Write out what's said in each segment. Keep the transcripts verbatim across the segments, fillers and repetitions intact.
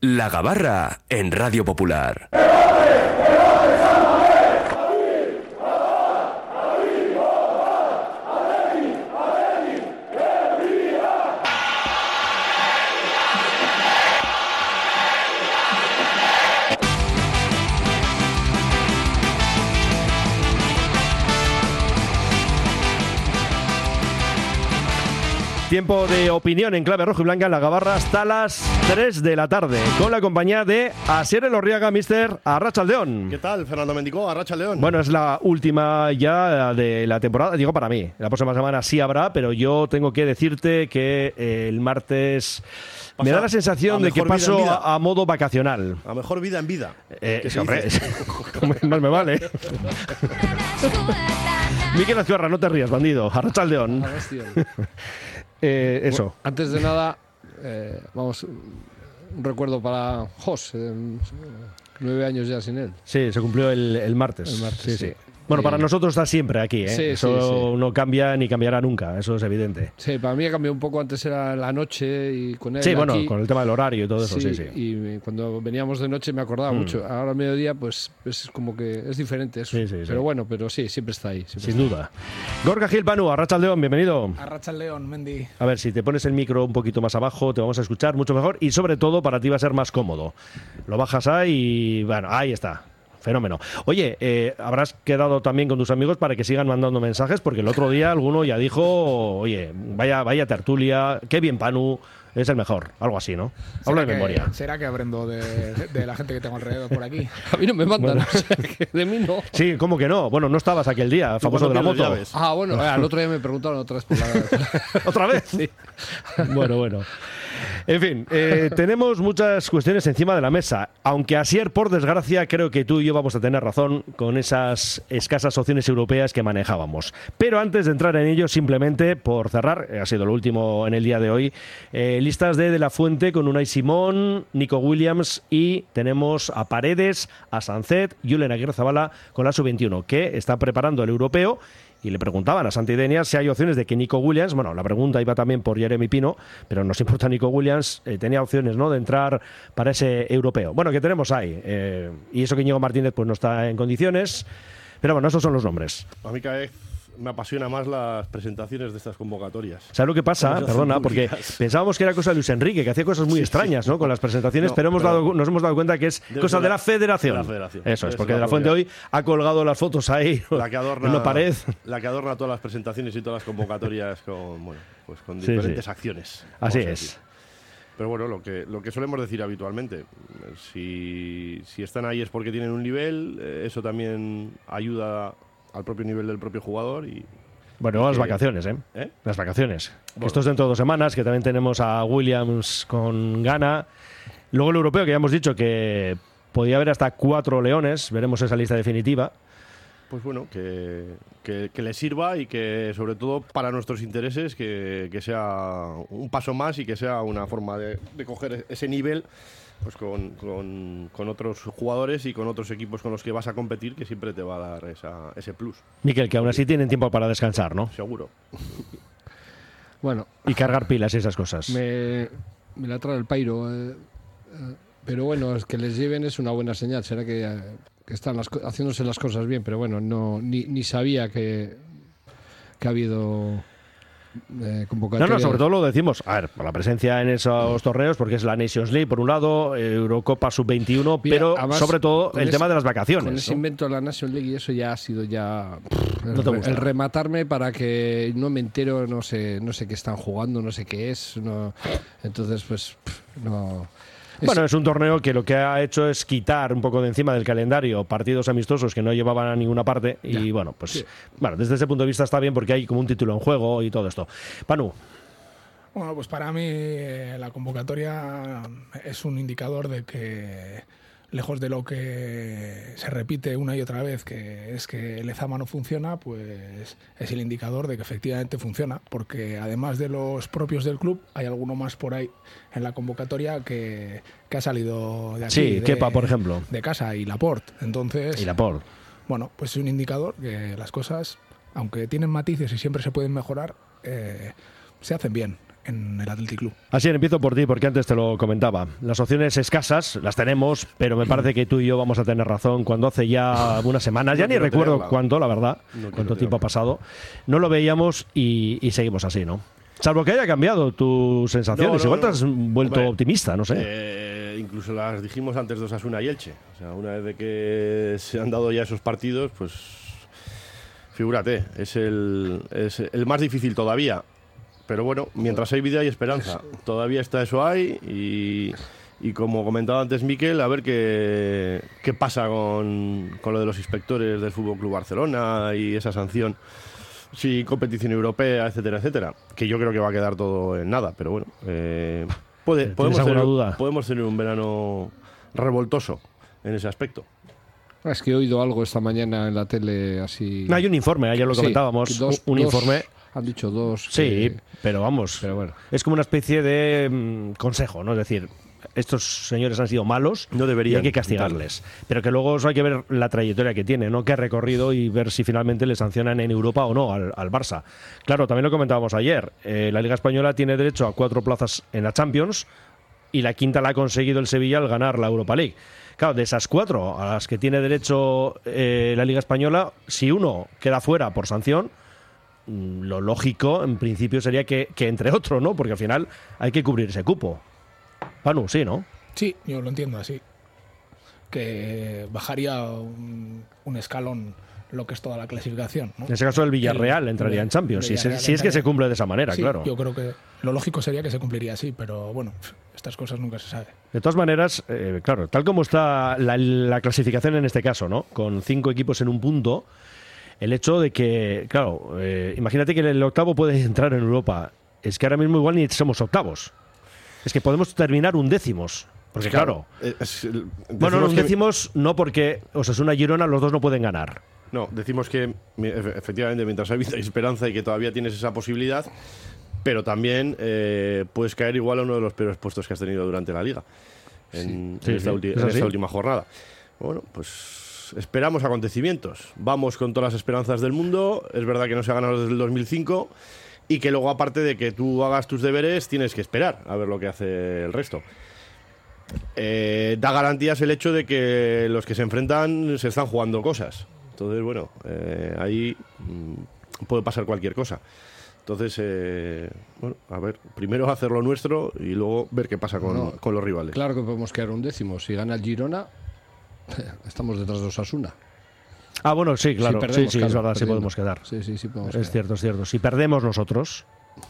La Gabarra en Radio Popular. Tiempo de opinión en clave rojo y blanca en La Gabarra hasta las tres de la tarde, con la compañía de Asier Elorriaga, mister Arratsaldeon. ¿Qué tal, Fernando Mendicó? Arratsaldeon. Bueno, es la última ya de la temporada, digo para mí. La próxima semana sí habrá, pero yo tengo que decirte que eh, el martes Pasa, me da la sensación de que paso a, a modo vacacional. A mejor vida en vida. Eh, sí, hombre, más me vale. Miquel Azcurra, no te rías, bandido. Arratsaldeon. Eh, eso. Bueno, antes de nada, eh, vamos, un recuerdo para Jos, eh, nueve años ya sin él. Sí, se cumplió el, el martes. El martes, sí, sí. sí. Bueno, y... para nosotros está siempre aquí, ¿eh? Sí, eso sí, sí. no cambia ni cambiará nunca, eso es evidente. Sí, para mí ha cambiado un poco, antes era la noche y con él Sí, bueno, aquí, con el tema del horario y todo eso, sí, sí. Y cuando veníamos de noche me acordaba mm. mucho. Ahora al mediodía, pues es como que es diferente eso. Sí, sí, pero sí. bueno, pero sí, siempre está ahí. Siempre Sin está duda. Gorka Gil, Panu, Arratsaldeon, bienvenido. Arratsaldeon, Mendi. A ver, si te pones el micro un poquito más abajo, te vamos a escuchar mucho mejor y sobre todo para ti va a ser más cómodo. Lo bajas ahí y bueno, ahí está. Fenómeno. Oye, eh, habrás quedado también con tus amigos para que sigan mandando mensajes, porque el otro día alguno ya dijo, oye, vaya, vaya tertulia, qué bien Panu, es el mejor, algo así, ¿no? Hablo de que, memoria. ¿Será que aprendo de, de la gente que tengo alrededor por aquí? A mí no me mandan, Bueno. o sea, que de mí no. Sí, ¿cómo que no? Bueno, no estabas aquel día, famoso de la moto. Llaves? Ah, bueno, eh, al otro día me preguntaron otra vez por la... ¿Otra vez? Sí. Bueno, bueno. En fin, eh, tenemos muchas cuestiones encima de la mesa, aunque Asier, por desgracia, creo que tú y yo vamos a tener razón con esas escasas opciones europeas que manejábamos. Pero antes de entrar en ello, simplemente por cerrar, ha sido lo último en el día de hoy, eh, listas de De La Fuente con Unai Simón, Nico Williams y tenemos a Paredes, a Sancet, Julen Aguirre-Zabala con la sub veintiuno, que está preparando el europeo. Y le preguntaban a Santi Denia si hay opciones de que Nico Williams, bueno, la pregunta iba también por Jeremy Pino, pero nos importa Nico Williams, eh, tenía opciones, ¿no?, de entrar para ese europeo. Bueno, que tenemos ahí, eh, y eso que Íñigo Martínez pues no está en condiciones, pero bueno, esos son los nombres. A mí cada vez me apasiona más las presentaciones de estas convocatorias. ¿Sabes lo que pasa? Perdona, porque pensábamos que era cosa de Luis Enrique, que hacía cosas muy sí, extrañas, ¿no?, con las presentaciones, no, pero, hemos pero dado, nos hemos dado cuenta que es cosa de la, de la federación. De la federación. Eso es, porque De La Fuente hoy ha colgado las fotos ahí la que adorna, en la pared. La que adorna todas las presentaciones y todas las convocatorias con, bueno, pues con diferentes sí, sí. acciones. Así es. Pero bueno, lo que, lo que solemos decir habitualmente, si, si están ahí es porque tienen un nivel, eso también ayuda al propio nivel del propio jugador y... Bueno, las vacaciones, ¿eh? ¿eh? Las vacaciones. Bueno. Esto es dentro de dos semanas, que también tenemos a Williams con Ghana. Luego el europeo, que ya hemos dicho que podía haber hasta cuatro leones, veremos esa lista definitiva. Pues bueno, que, que, que le sirva y que sobre todo para nuestros intereses que, que sea un paso más y que sea una forma de, de coger ese nivel pues con, con, con otros jugadores y con otros equipos con los que vas a competir, que siempre te va a dar esa, ese plus. Miquel, que aún así tienen tiempo para descansar, ¿no? Seguro. Bueno. Y cargar pilas y esas cosas. Me, me la trae el pairo. Eh, eh, pero bueno, es que les lleven es una buena señal. Será que, eh, que están las, haciéndose las cosas bien, pero bueno, no ni, ni sabía que, que ha habido... Eh, no, no, sobre todo lo decimos, a ver, por la presencia en esos torneos, porque es la Nations League por un lado, Eurocopa sub veintiuno, Mira, pero además, sobre todo el ese, tema de las vacaciones. Con ese ¿no? invento de la Nations League y eso ya ha sido ya pff, ¿No el, el rematarme para que no me entero, no sé, no sé qué están jugando, no sé qué es, no, entonces pues pff, no. Bueno, es un torneo que lo que ha hecho es quitar un poco de encima del calendario partidos amistosos que no llevaban a ninguna parte y ya. bueno, pues sí. bueno, desde ese punto de vista está bien porque hay como un título en juego y todo esto. Panu. Bueno, pues para mí eh, la convocatoria es un indicador de que lejos de lo que se repite una y otra vez, que es que el Lezama no funciona, pues es el indicador de que efectivamente funciona, porque además de los propios del club, hay alguno más por ahí en la convocatoria que, que ha salido de aquí. Sí, de, Kepa, por ejemplo. De casa, y Laporte. Entonces, y Laporte. Bueno, pues es un indicador que las cosas, aunque tienen matices y siempre se pueden mejorar, eh, se hacen bien. en el Athletic Club. Así empiezo por ti, porque antes te lo comentaba. Las opciones escasas las tenemos, pero me parece que tú y yo vamos a tener razón. Cuando hace ya unas semanas, ya No ni quiero recuerdo tenerla. cuánto, la verdad, No quiero cuánto tiempo ha tenerla. pasado, no lo veíamos y, y seguimos así, ¿no? Salvo que haya cambiado tus sensaciones. No, no, Igual te no. has vuelto Hombre, optimista, no sé. Eh, incluso las dijimos antes de Osasuna y Elche. O sea, una vez de que se han dado ya esos partidos, pues figúrate, es el, es el más difícil todavía. Pero bueno, mientras hay vida hay esperanza. Todavía está eso ahí y, y como comentaba antes Miquel, a ver qué, qué pasa con, con lo de los inspectores del F C Barcelona y esa sanción. Sí, competición europea, etcétera, etcétera. Que yo creo que va a quedar todo en nada, pero bueno. Eh, puede, ¿Tienes podemos, alguna tener, duda? podemos tener un verano revoltoso en ese aspecto. Es que he oído algo esta mañana en la tele así. No, hay un informe, ayer lo Sí, comentábamos, dos- un dos- informe. Han dicho dos. Sí, que- pero vamos, Pero bueno. es como una especie de mm, consejo, ¿no? Es decir, estos señores han sido malos No y deberían, hay que castigarles. Pero que luego eso hay que ver la trayectoria que tiene, ¿no? Qué recorrido y ver si finalmente le sancionan en Europa o no al, al Barça. Claro, también lo comentábamos ayer. eh, la Liga Española tiene derecho a cuatro plazas en la Champions y la quinta la ha conseguido el Sevilla al ganar la Europa League. Claro, de esas cuatro a las que tiene derecho eh, la Liga Española, si uno queda fuera por sanción, mm, lo lógico en principio sería que, que entre otro, ¿no? Porque al final hay que cubrir ese cupo. Panu, sí, ¿no? Sí, yo lo entiendo así. Que bajaría un, un escalón lo que es toda la clasificación, ¿no? En ese caso el Villarreal El- entraría el en Champions, si, Villarreal se- si es que entraría. se cumple de esa manera, Sí, claro. yo creo que lo lógico sería que se cumpliría así, pero bueno, estas cosas nunca se sabe. De todas maneras, eh, claro, tal como está la, la clasificación en este caso, ¿no? Con cinco equipos en un punto, el hecho de que, claro, eh, imagínate que el octavo puede entrar en Europa. Es que ahora mismo igual ni somos octavos. Es que podemos terminar undécimos. Porque claro, Eh, es- el- bueno, decimos que- undécimos no porque Osasuna y Girona los dos no pueden ganar. No, decimos que mi- efe- efectivamente mientras hay vida y esperanza y que todavía tienes esa posibilidad, pero también eh, puedes caer igual a uno de los peores puestos que has tenido durante la liga en, Sí, en esta, sí, ulti- es en así. esta última jornada. Bueno, pues esperamos acontecimientos. Vamos con todas las esperanzas del mundo. Es verdad que no se ha ganado desde el dos mil cinco y que luego, aparte de que tú hagas tus deberes, tienes que esperar a ver lo que hace el resto. Eh, da garantías el hecho de que los que se enfrentan se están jugando cosas. Entonces, bueno, eh, ahí mm, puede pasar cualquier cosa. Entonces, eh, bueno, a ver, primero hacer lo nuestro y luego ver qué pasa con, No, con los rivales. Claro que podemos quedar un décimo. Si gana el Girona, estamos detrás de Osasuna. Ah, bueno, sí, claro. Si perdemos, sí, sí, claro, es verdad, sí perdiendo. podemos quedar. Sí, sí, sí podemos Es quedar. cierto, es cierto. Si perdemos nosotros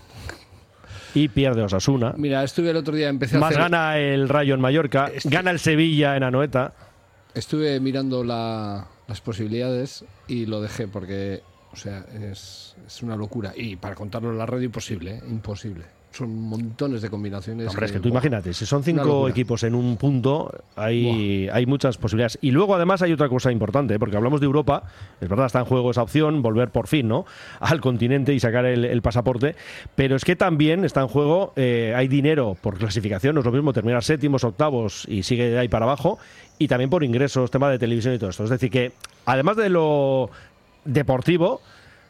y pierde Osasuna, Mira, estuve el otro día, empecé a más hacer- gana el Rayo en Mallorca, Este- gana el Sevilla en Anoeta. Estuve mirando la- las posibilidades y lo dejé porque, o sea, es, es una locura. Y para contarlo en la radio, imposible, ¿eh? Imposible. Son montones de combinaciones. Hombre, es que tú buah, imagínate, si son una cinco locura. equipos en un punto, hay, hay muchas posibilidades. Y luego, además, hay otra cosa importante, ¿eh? Porque hablamos de Europa, es verdad, está en juego esa opción, volver por fin, ¿no?, al continente y sacar el, el pasaporte, pero es que también está en juego, eh, hay dinero por clasificación, no es lo mismo terminar séptimos, octavos y sigue de ahí para abajo, y también por ingresos, tema de televisión y todo esto. Es decir, que además de lo deportivo,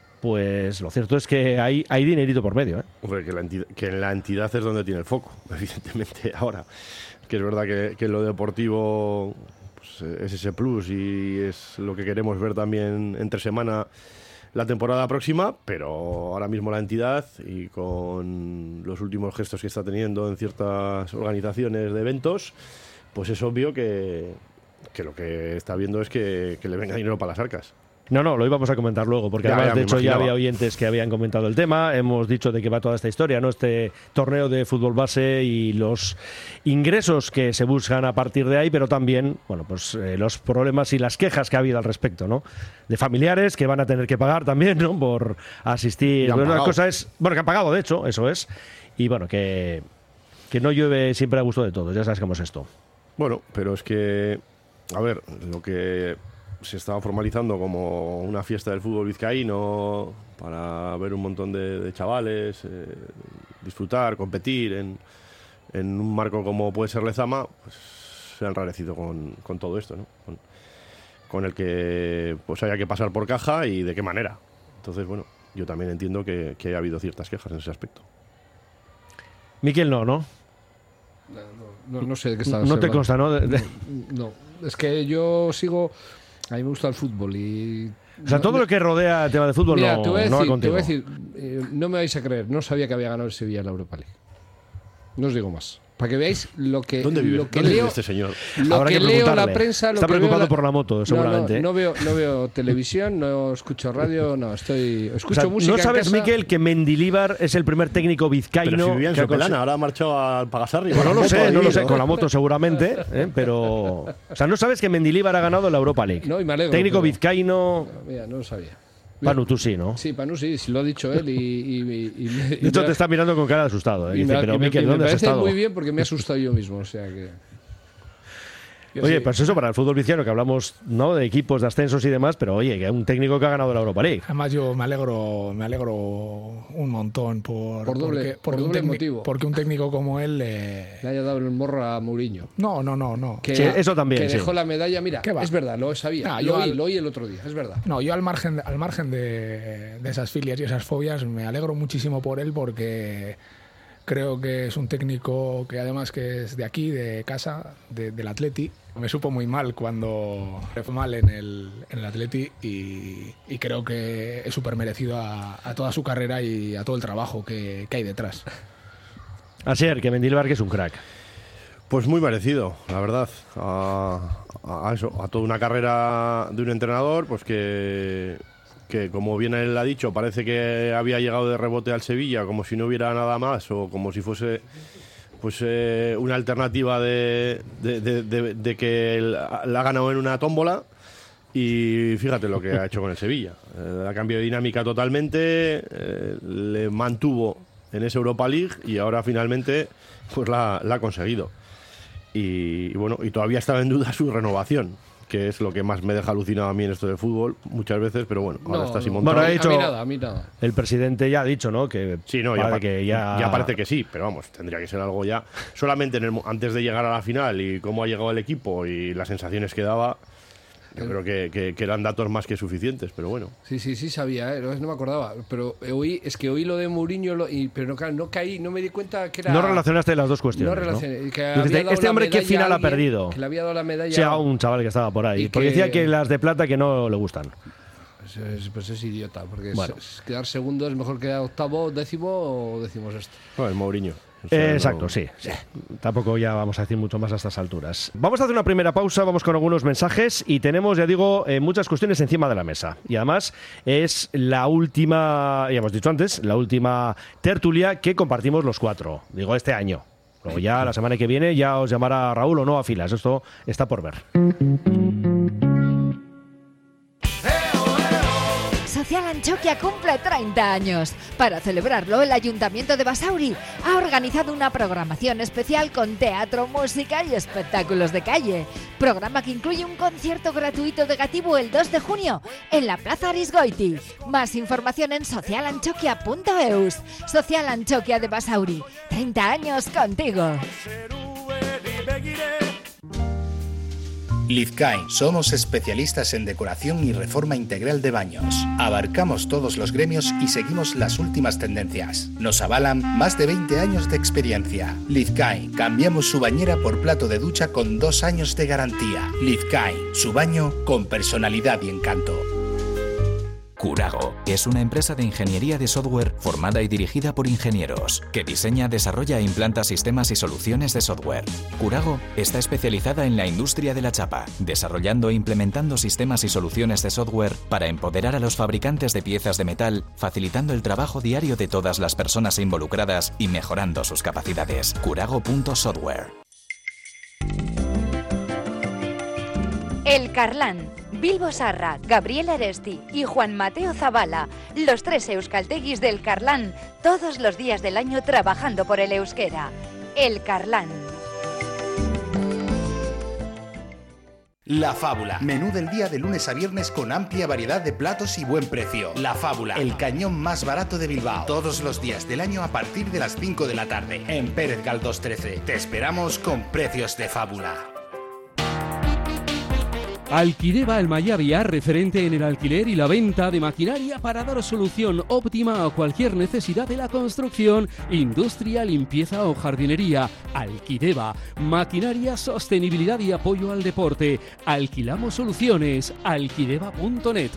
pues lo cierto es que hay, hay dinerito por medio, ¿eh? Hombre, que, la entidad, que en la entidad es donde tiene el foco, evidentemente, ahora. Que es verdad que, que lo deportivo pues, es ese plus y es lo que queremos ver también entre semana la temporada próxima, pero ahora mismo la entidad y con los últimos gestos que está teniendo en ciertas organizaciones de eventos, pues es obvio que, que lo que está viendo es que, que le venga dinero para las arcas. No, no, lo íbamos a comentar luego, porque Ya, además, ya de me hecho, ya imaginaba. había oyentes que habían comentado el tema. Hemos dicho de que va toda esta historia, ¿no? Este torneo de fútbol base y los ingresos que se buscan a partir de ahí, pero también, bueno, pues eh, los problemas y las quejas que ha habido al respecto, ¿no? De familiares que van a tener que pagar también, ¿no?, por asistir. Y han Bueno, una pagado. cosa es, bueno, que han pagado, de hecho, eso es. Y bueno, que, que no llueve siempre a gusto de todos, ya sabes cómo es esto. Bueno, pero es que, a ver, lo que se estaba formalizando como una fiesta del fútbol vizcaíno para ver un montón de, de chavales, eh, disfrutar, competir en, en un marco como puede ser Lezama, pues se ha enrarecido con, con todo esto, ¿no? Con, con el que pues haya que pasar por caja y de qué manera. Entonces, bueno, yo también entiendo que, que ha habido ciertas quejas en ese aspecto. Miquel no, ¿no? No, no, no sé de qué estás No te hablando. consta, ¿no? De- de- No, es que yo sigo... A mí me gusta el fútbol y... O sea, todo lo que rodea el tema de fútbol Mira, no, te voy a no va decir, te contigo. voy a decir eh, no me vais a creer, no sabía que había ganado el Sevilla la Europa League. No os digo más. Para que veáis lo que, ¿Dónde vive, lo que ¿Dónde vive leo, este señor? lo Habrá que que leo en la preguntarle. prensa, lo Está que veo preocupado la- por la moto, No, seguramente. No, no veo, no veo televisión, no escucho radio, no, estoy escucho O sea, música ¿no en sabes, casa. Miquel, que Mendilibar es el primer técnico vizcaíno? Pero si vivía en que ha Sopelana, conse- ahora ha marchado al Pagasarri. Bueno, no lo sé, no lo sé, con la moto. moto seguramente, ¿eh? Pero... O sea, ¿no sabes que Mendilibar ha ganado la Europa League? No, y me alegro, Técnico pero- vizcaíno... Mira, no lo sabía. Panu, tú sí, ¿no? Sí, Panu sí, sí, lo ha dicho él y, y, y- y me- y De hecho, me- te está mirando con cara de asustado. ¿eh? y Dice, me- pero y me- Miquel, y me ¿dónde has parece estado? muy bien porque me he asustado yo mismo, o sea que... Yo Oye, sí. pues eso para el fútbol vizcaíno, que hablamos, ¿no?, de equipos, de ascensos y demás, pero oye, que es un técnico que ha ganado la Europa League. Además yo me alegro, me alegro un montón por, Por doble- porque, por porque un doble técnico- motivo. porque un técnico como él eh, Le haya dado el morro a Mourinho. no, no, no, no. Que, Sí, eso también, Que sí. dejó la medalla, mira, ¿Qué va? es verdad, lo sabía. Ah, lo, yo oí, al- lo oí el otro día, es verdad. No, yo al margen, al margen de, de esas filias y esas fobias me alegro muchísimo por él porque creo que es un técnico que además que es de aquí, de casa, de- del Atleti. Me supo muy mal cuando le fue mal en el, en el Atleti y, y creo que es súper merecido a, a toda su carrera y a todo el trabajo que, que hay detrás. Así es, que Mendilibar que es un crack. Pues muy parecido, la verdad, a, a eso, a toda una carrera de un entrenador, pues que, que como bien él ha dicho, parece que había llegado de rebote al Sevilla, como si no hubiera nada más, o como si fuese pues eh, una alternativa de, de, de- de- de que él la ha ganado en una tómbola. Y fíjate lo que ha hecho con el Sevilla. Eh, ha cambiado de dinámica totalmente, eh, le mantuvo en esa Europa League y ahora finalmente pues la, la ha conseguido. Y, y bueno, y todavía estaba en duda su renovación, que es lo que más me deja alucinado a mí en esto del fútbol muchas veces, pero bueno, ahora No, está así no. montado. Bueno, ha a, mí, dicho- a mí nada, a mí nada. El presidente ya ha dicho, ¿no?, que, Sí, no, ya, parece pa- que ya... ya parece que sí, pero vamos, tendría que ser algo ya. Solamente en el mo- antes de llegar a la final y cómo ha llegado el equipo y las sensaciones que daba, yo creo que, que- que eran datos más que suficientes, pero bueno. Sí, sí, sí sabía, ¿eh? no, no me acordaba. Pero oí, es que oí lo de Mourinho, lo- y, pero no, claro, no caí, no me di cuenta que era... No relacionaste las dos cuestiones, No ¿no? relacioné. Que Tú dices, había dado este la hombre, ¿qué medalla final a ha alguien, perdido? Que le había dado la medalla Sí, a un chaval que estaba por ahí. Y Porque que- decía que las de plata que no le gustan. Pues es, pues es idiota, porque es- Bueno. es quedar segundo es mejor quedar octavo, décimo o decimos esto. Bueno, el Mourinho. O sea, Eh, no- exacto, sí, sí. Tampoco ya vamos a decir mucho más a estas alturas. Vamos a hacer una primera pausa, vamos con algunos mensajes y tenemos, ya digo, eh, muchas cuestiones encima de la mesa. Y además es la última, ya hemos dicho antes, la última tertulia que compartimos los cuatro, digo, este año. Luego ya la semana que viene ya os llamará Raúl o no a filas, esto está por ver. Social Anchoquia cumple treinta años. Para celebrarlo, el Ayuntamiento de Basauri ha organizado una programación especial con teatro, música y espectáculos de calle. Programa que incluye un concierto gratuito de Gatibu el dos de junio en la Plaza Arisgoiti. Más información en social anchoquia punto eus. Social Anchoquia de Basauri. treinta años contigo. Lizkain. Somos especialistas en decoración y reforma integral de baños. Abarcamos todos los gremios y seguimos las últimas tendencias. Nos avalan más de veinte años de experiencia. Lizkain. Cambiamos su bañera por plato de ducha con dos años de garantía. Lizkain. Su baño con personalidad y encanto. Curago es una empresa de ingeniería de software formada y dirigida por ingenieros, que diseña, desarrolla e implanta sistemas y soluciones de software. Curago está especializada en la industria de la chapa, desarrollando e implementando sistemas y soluciones de software para empoderar a los fabricantes de piezas de metal, facilitando el trabajo diario de todas las personas involucradas y mejorando sus capacidades. Curago punto software. El Carlán, Bilbo Sarra, Gabriel Aresti y Juan Mateo Zavala, los tres euskalteguis del Carlán, todos los días del año trabajando por el euskera. El Carlán. La Fábula. Menú del día de lunes a viernes con amplia variedad de platos y buen precio. La Fábula, el cañón más barato de Bilbao. Todos los días del año a partir de las cinco de la tarde. En Pérez Galdós trece. Te esperamos con precios de fábula. Alquideva Almayavia, referente en el alquiler y la venta de maquinaria para dar solución óptima a cualquier necesidad de la construcción, industria, limpieza o jardinería. Alquideva, maquinaria, sostenibilidad y apoyo al deporte. Alquilamos soluciones. alquideva punto net.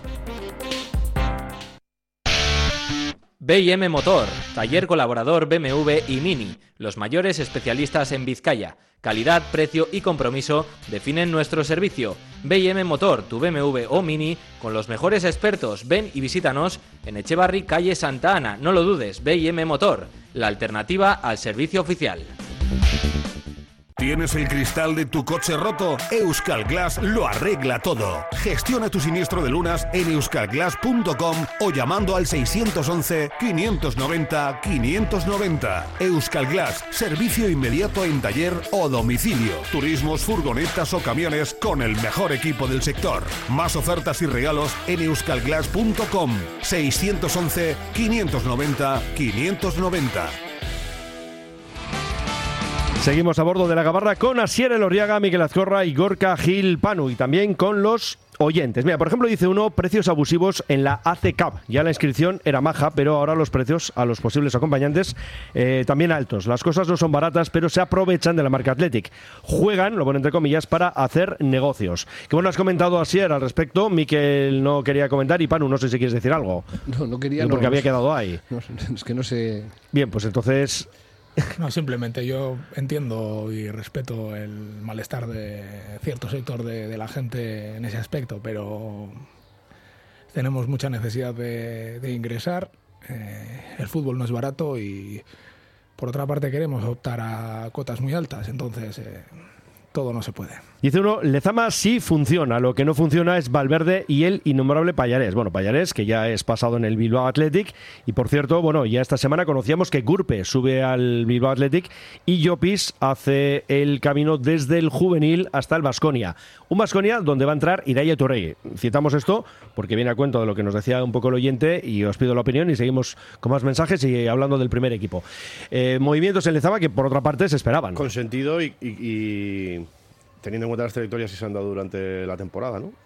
B y M Motor, taller colaborador B M W y Mini, los mayores especialistas en Vizcaya. Calidad, precio y compromiso definen nuestro servicio. B y M Motor, tu B M W o Mini, con los mejores expertos. Ven y visítanos en Echevarri, calle Santa Ana. No lo dudes, B y M Motor, la alternativa al servicio oficial. ¿Tienes el cristal de tu coche roto? Euskal Glass lo arregla todo. Gestiona tu siniestro de lunas en euskal glass punto com o llamando al seiscientos once, quinientos noventa, quinientos noventa. Euskal Glass, servicio inmediato en taller o domicilio. Turismos, furgonetas o camiones con el mejor equipo del sector. Más ofertas y regalos en euskal glass punto com. seiscientos once, quinientos noventa, quinientos noventa. Seguimos a bordo de la Gabarra con Asier Elorriaga, Miguel Azcorra y Gorka Gil Panu, y también con los oyentes. Mira, por ejemplo, dice uno, precios abusivos en la A C Cup. Ya la inscripción era maja, pero ahora los precios a los posibles acompañantes eh, también altos. Las cosas no son baratas, pero se aprovechan de la marca Athletic. Juegan, lo ponen entre comillas, para hacer negocios. Que bueno, has comentado, Asier, al respecto. Miquel no quería comentar y Panu, no sé si quieres decir algo. No, no quería. Porque no, había no, quedado ahí. No, es que no sé. Bien, pues entonces... No, simplemente yo entiendo y respeto el malestar de cierto sector de, de la gente en ese aspecto, pero tenemos mucha necesidad de, de ingresar. Eh, el fútbol no es barato y, por otra parte, queremos optar a cuotas muy altas, entonces eh, todo no se puede. Dice uno, Lezama sí funciona, lo que no funciona es Valverde y el innombrable Pallarés. Bueno, Pallarés, que ya es pasado en el Bilbao Athletic, y por cierto, bueno, ya esta semana conocíamos que Gurpe sube al Bilbao Athletic y Llopis hace el camino desde el juvenil hasta el Baskonia. Un Baskonia donde va a entrar Irai Torrey. Citamos esto porque viene a cuento de lo que nos decía un poco el oyente y os pido la opinión y seguimos con más mensajes y hablando del primer equipo. Eh, movimientos en Lezama que por otra parte se esperaban. Con sentido y... y, y... teniendo en cuenta las trayectorias que se han dado durante la temporada, ¿no?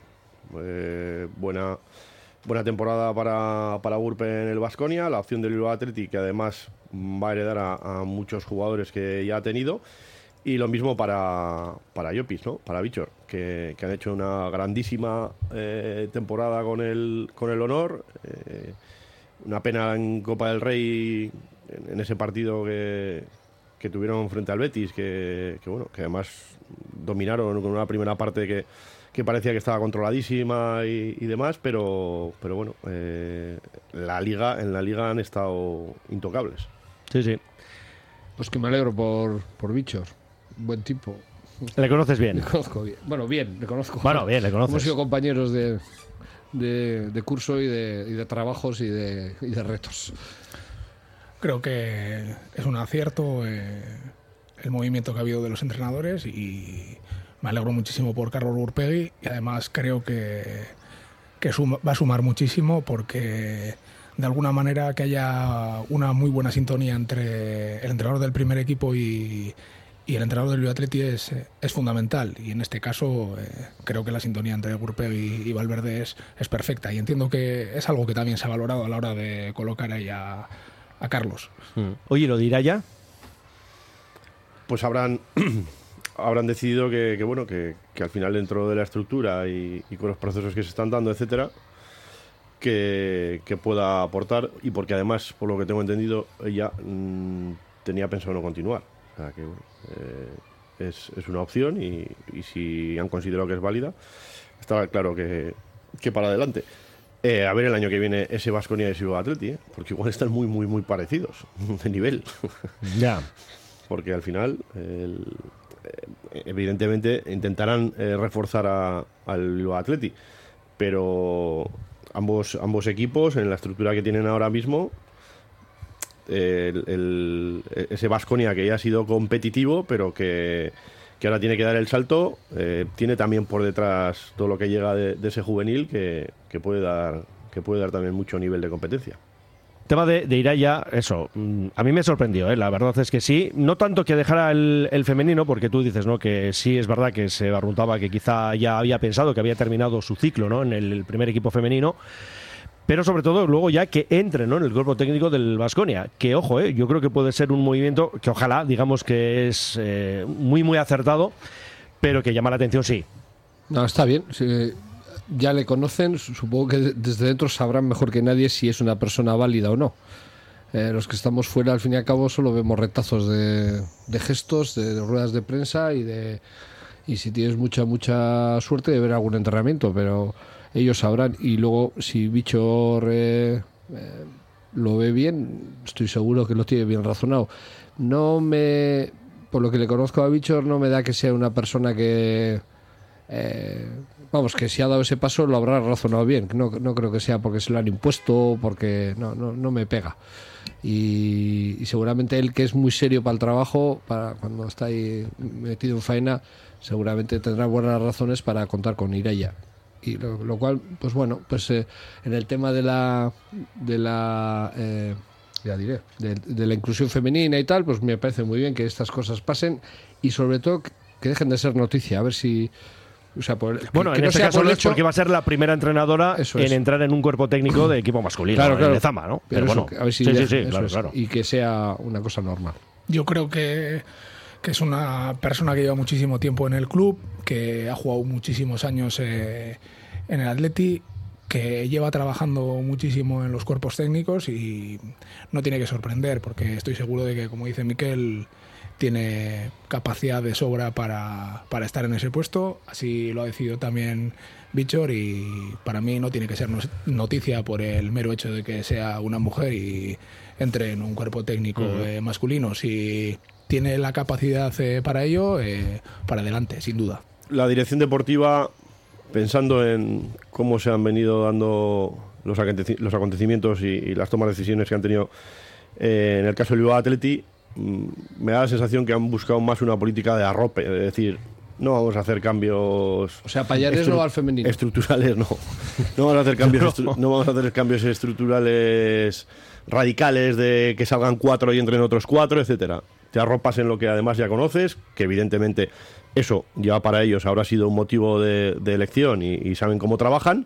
Eh, buena, buena temporada para, para Gurpe en el Baskonia, la opción del Bilbao Athletic, que además va a heredar a, a muchos jugadores que ya ha tenido, y lo mismo para, para Llopis, ¿no? Para Bichor, que, que han hecho una grandísima eh, temporada con el, con el honor. Eh, una pena en Copa del Rey, en, en ese partido que, que tuvieron frente al Betis, que, que bueno, que además dominaron con una primera parte que, que parecía que estaba controladísima y, y demás, pero, pero bueno, eh, la liga, en la liga han estado intocables. Sí, sí. Pues que me alegro por, por Bichor. Buen tipo. ¿Le conoces bien? Le conozco bien. Bueno, bien, le conozco. Bueno, bien, le conoces. Hemos sido compañeros de, de, de curso y de, y de trabajos y de, y de retos. Creo que es un acierto eh, el movimiento que ha habido de los entrenadores y me alegro muchísimo por Carlos Gurpegui y además creo que, que suma, va a sumar muchísimo porque de alguna manera que haya una muy buena sintonía entre el entrenador del primer equipo y, y el entrenador del Bilbao Athletic es, es fundamental y en este caso eh, creo que la sintonía entre Gurpegui y Valverde es, es perfecta y entiendo que es algo que también se ha valorado a la hora de colocar ahí a, a Carlos. Mm. Oye, ¿lo dirá ya? Pues habrán habrán decidido que, que bueno que, que al final dentro de la estructura y, y con los procesos que se están dando, etcétera, que, que pueda aportar y porque además, por lo que tengo entendido, ella mmm, tenía pensado no continuar. O sea que bueno, eh, es, es una opción y, y si han considerado que es válida, está claro que, que para adelante. Eh, a ver el año que viene ese Baskonia y ese Bilbao Athletic, ¿eh? Porque igual están muy, muy, muy parecidos de nivel. Ya. Porque al final, el, eh, evidentemente, intentarán eh, reforzar a, al Bilbao Athletic, pero ambos, ambos equipos, en la estructura que tienen ahora mismo, eh, el, el, ese Baskonia que ya ha sido competitivo, pero que, que ahora tiene que dar el salto, eh, tiene también por detrás todo lo que llega de, de ese juvenil que, que puede dar que puede dar también mucho nivel de competencia. tema de, de Iraya, eso, a mí me sorprendió, ¿eh? La verdad es que sí. No tanto que dejara el, el femenino, porque tú dices, ¿no?, que sí es verdad que se barruntaba que quizá ya había pensado que había terminado su ciclo, ¿no?, en el primer equipo femenino. Pero sobre todo luego ya que entre, ¿no?, en el cuerpo técnico del Baskonia, que ojo, ¿eh?, yo creo que puede ser un movimiento que ojalá, digamos que es eh, muy muy acertado, pero que llama la atención, sí. No, está bien, sí. Ya le conocen, supongo que desde dentro sabrán mejor que nadie si es una persona válida o no. Eh, los que estamos fuera, al fin y al cabo, solo vemos retazos de, de gestos, de, de ruedas de prensa y de y si tienes mucha mucha suerte de ver algún entrenamiento, pero ellos sabrán. Y luego, si Bichor eh, eh, lo ve bien, estoy seguro que lo tiene bien razonado. No me, por lo que le conozco a Bichor, no me da que sea una persona que... Eh, vamos, que si ha dado ese paso lo habrá razonado bien. No, no creo que sea porque se lo han impuesto, porque no, no, no me pega. Y, y seguramente él, que es muy serio para el trabajo, para cuando está ahí metido en faena, seguramente tendrá buenas razones para contar con Iraya. Y lo, lo cual, pues bueno, pues eh, en el tema de la de la eh, ya diré, de, de la inclusión femenina y tal, pues me parece muy bien que estas cosas pasen y sobre todo que, que dejen de ser noticia, a ver si... O sea, por, bueno, que en no este sea caso por no hecho... es porque va a ser la primera entrenadora Eso en es. entrar en un cuerpo técnico de equipo masculino, claro, claro. en Lezama, ¿no? Pero, Pero eso, bueno, a ver si sí, deja, sí, sí, eso claro, es. claro. Y que sea una cosa normal. Yo creo que, que es una persona que lleva muchísimo tiempo en el club, que ha jugado muchísimos años eh, en el Atleti, que lleva trabajando muchísimo en los cuerpos técnicos y no tiene que sorprender, porque estoy seguro de que, como dice Miquel, tiene capacidad de sobra para, para estar en ese puesto. Así lo ha decidido también Bichor y para mí no tiene que ser noticia por el mero hecho de que sea una mujer y entre en un cuerpo técnico uh-huh. eh, masculino. Si tiene la capacidad eh, para ello, eh, para adelante, sin duda. La dirección deportiva, pensando en cómo se han venido dando los, aconteci- los acontecimientos y, y las tomas de decisiones que han tenido eh, en el caso del Bilbao Athletic, me da la sensación que han buscado más una política de arrope, es decir, no vamos a hacer cambios. O sea, Payares estru- no va al femenino. Estructurales, no. No vamos a hacer cambios, estru- no vamos a hacer cambios estructurales radicales de que salgan cuatro y entren otros cuatro, etcétera. Te arropas en lo que además ya conoces, que evidentemente eso ya para ellos habrá sido un motivo de, de elección y, y saben cómo trabajan.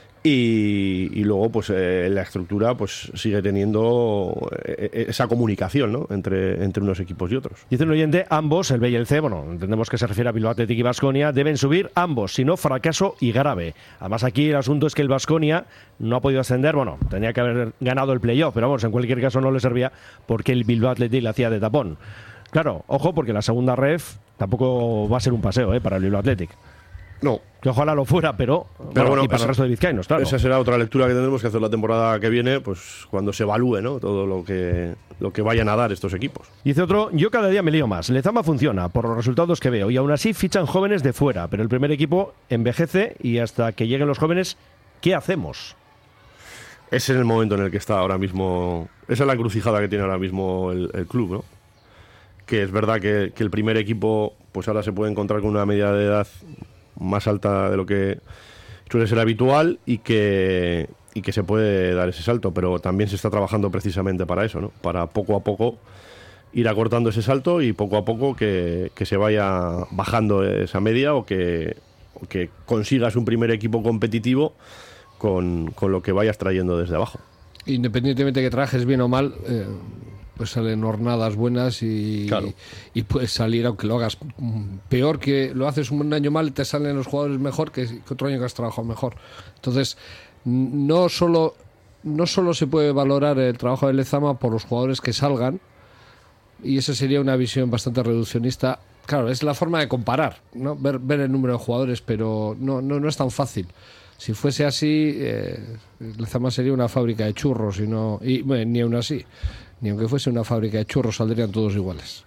Y, y luego pues eh, la estructura pues sigue teniendo eh, esa comunicación, ¿no?, entre, entre unos equipos y otros. Dice un oyente, ambos, el B y el C, bueno, entendemos que se refiere a Bilbao Athletic y Baskonia, deben subir ambos, si no fracaso y grave. Además aquí el asunto es que el Baskonia no ha podido ascender, bueno, tenía que haber ganado el playoff, pero vamos, en cualquier caso no le servía porque el Bilbao Athletic le hacía de tapón. Claro, ojo, porque la segunda ref tampoco va a ser un paseo, ¿eh?, para el Bilbao Athletic. No. Que ojalá lo fuera, pero, pero bueno, bueno, y para esa, el resto de vizcaínos, claro. Esa será otra lectura que tendremos que hacer la temporada que viene, pues cuando se evalúe, ¿no?, todo lo que, lo que vayan a dar estos equipos. Dice otro, yo cada día me lío más. Lezama funciona, por los resultados que veo, y aún así fichan jóvenes de fuera, pero el primer equipo envejece y hasta que lleguen los jóvenes, ¿qué hacemos? Ese es el momento en el que está ahora mismo, esa es la encrucijada que tiene ahora mismo el, el club, ¿no? Que es verdad que, que el primer equipo, pues ahora se puede encontrar con una media de edad más alta de lo que suele ser habitual y que, y que se puede dar ese salto, pero también se está trabajando precisamente para eso, ¿no?, para poco a poco ir acortando ese salto y poco a poco que, que se vaya bajando esa media o que, o que consigas un primer equipo competitivo con, con lo que vayas trayendo desde abajo. Independientemente de que trabajes bien o mal, eh, pues salen hornadas buenas y, claro. y, y puedes salir, aunque lo hagas peor, que lo haces un año mal, te salen los jugadores mejor que, que otro año que has trabajado mejor. Entonces, no solo, no solo se puede valorar el trabajo de Lezama por los jugadores que salgan, y esa sería una visión bastante reduccionista. Claro, es la forma de comparar, ¿no? Ver, ver el número de jugadores, pero no, no, no es tan fácil. Si fuese así, eh, Lezama sería una fábrica de churros y no, y, bueno, ni aún así. Ni aunque fuese una fábrica de churros saldrían todos iguales.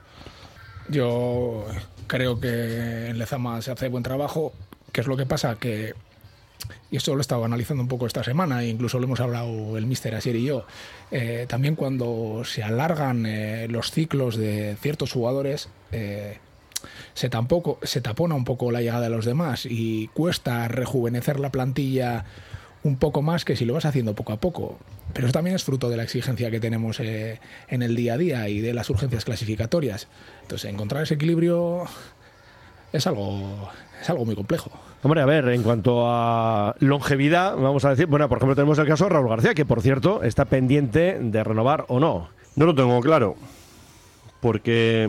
Yo creo que en Lezama se hace buen trabajo. ¿Qué es lo que pasa? Que, y esto lo he estado analizando un poco esta semana, e incluso lo hemos hablado el míster Asier y yo, eh, también cuando se alargan eh, los ciclos de ciertos jugadores, eh, se, tampoco, se tapona un poco la llegada de los demás y cuesta rejuvenecer la plantilla un poco más que si lo vas haciendo poco a poco. Pero eso también es fruto de la exigencia que tenemos eh, en el día a día y de las urgencias clasificatorias. Entonces, encontrar ese equilibrio es algo, es algo muy complejo. Hombre, a ver, en cuanto a longevidad, vamos a decir, bueno, por ejemplo, tenemos el caso de Raúl García, que por cierto está pendiente de renovar o no. No lo tengo claro, porque,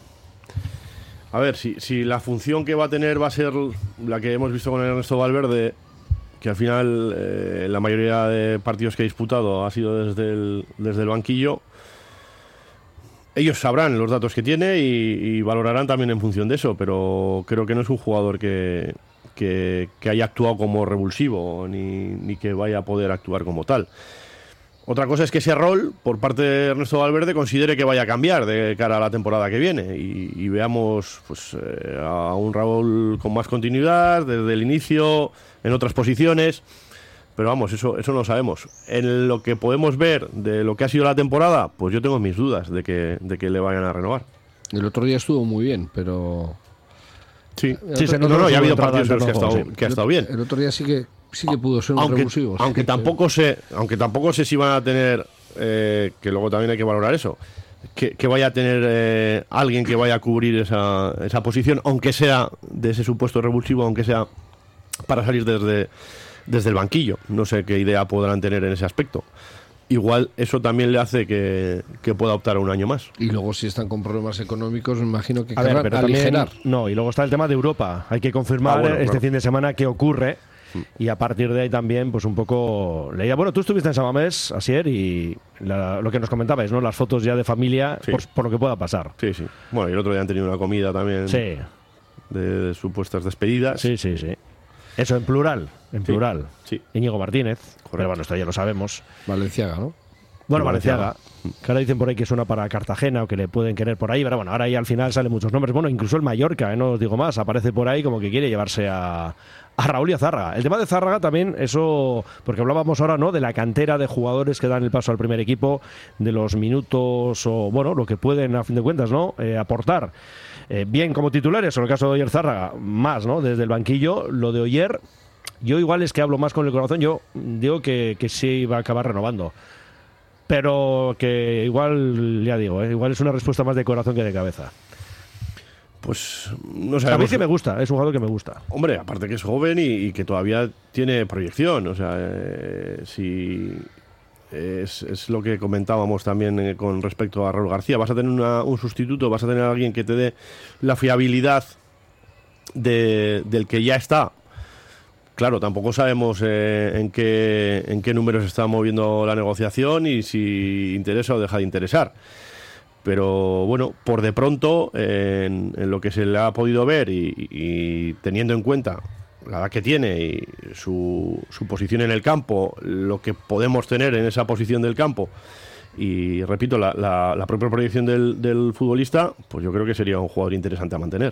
a ver, si, si la función que va a tener va a ser la que hemos visto con Ernesto Valverde, que al final eh, la mayoría de partidos que ha disputado ha sido desde el, desde el banquillo, ellos sabrán los datos que tiene y, y valorarán también en función de eso, pero creo que no es un jugador que, que, que haya actuado como revulsivo ni, ni que vaya a poder actuar como tal. Otra cosa es que ese rol, por parte de Ernesto Valverde, considere que vaya a cambiar de cara a la temporada que viene y, y veamos pues, eh, a un Raúl con más continuidad, desde el inicio, en otras posiciones. Pero vamos, eso, eso no lo sabemos. En lo que podemos ver de lo que ha sido la temporada, pues yo tengo mis dudas de que, de que le vayan a renovar. El otro día estuvo muy bien, pero... Sí, sí se no, no, ya ha habido partidos en los que ha estado, que ha estado bien. El otro día sí que... sí que pudo ser un aunque, revulsivo. Aunque sí, tampoco sé, aunque tampoco sé si van a tener, eh, que luego también hay que valorar eso, que, que vaya a tener eh, alguien que vaya a cubrir esa, esa posición, aunque sea de ese supuesto revulsivo, aunque sea para salir desde, desde el banquillo. No sé qué idea podrán tener en ese aspecto. Igual eso también le hace que, que pueda optar a un año más. Y luego si están con problemas económicos, me imagino que a ver, pero aligerar. También, no, y luego está el tema de Europa. Hay que confirmar ah, bueno, este claro. fin de semana qué ocurre. Y a partir de ahí también, pues un poco leía. Bueno, tú estuviste en San Mamés, Asier, y la, lo que nos comentabais, ¿no? Las fotos ya de familia, sí. por, por lo que pueda pasar. Sí, sí. Bueno, y el otro día han tenido una comida también. Sí. De, de supuestas despedidas. Sí, sí, sí. Eso en plural, en sí. plural. Sí. Íñigo Martínez. Correcto. Pero bueno, esto ya lo sabemos. Valenciaga, ¿no? Bueno, Valenciaga, que ahora dicen por ahí que suena para Cartagena o que le pueden querer por ahí, pero bueno, ahora ahí al final salen muchos nombres. Bueno, incluso el Mallorca, ¿eh? No os digo más, aparece por ahí como que quiere llevarse a, a Raúl y a Zárraga. El tema de Zárraga también, eso, porque hablábamos ahora, ¿no?, de la cantera de jugadores que dan el paso al primer equipo, de los minutos o, bueno, lo que pueden, a fin de cuentas, ¿no?, eh, aportar. Eh, bien como titulares, en el caso de Oyer Zárraga, más, ¿no?, desde el banquillo. Lo de Oyer, yo igual es que hablo más con el corazón, yo digo que, que sí va a acabar renovando. Pero que igual, ya digo, ¿eh? igual es una respuesta más de corazón que de cabeza. Pues no sabemos. A mí que me gusta, es un jugador que me gusta. Hombre, aparte que es joven y, y que todavía tiene proyección. O sea, eh, si es, es lo que comentábamos también eh, con respecto a Raúl García. Vas a tener una, un sustituto, vas a tener a alguien que te dé la fiabilidad de, del que ya está. Claro, tampoco sabemos eh, en qué en qué números se está moviendo la negociación y si interesa o deja de interesar. Pero bueno, por de pronto, eh, en, en lo que se le ha podido ver y, y teniendo en cuenta la edad que tiene y su, su posición en el campo, lo que podemos tener en esa posición del campo y, repito, la, la, la propia proyección del, del futbolista, pues yo creo que sería un jugador interesante a mantener.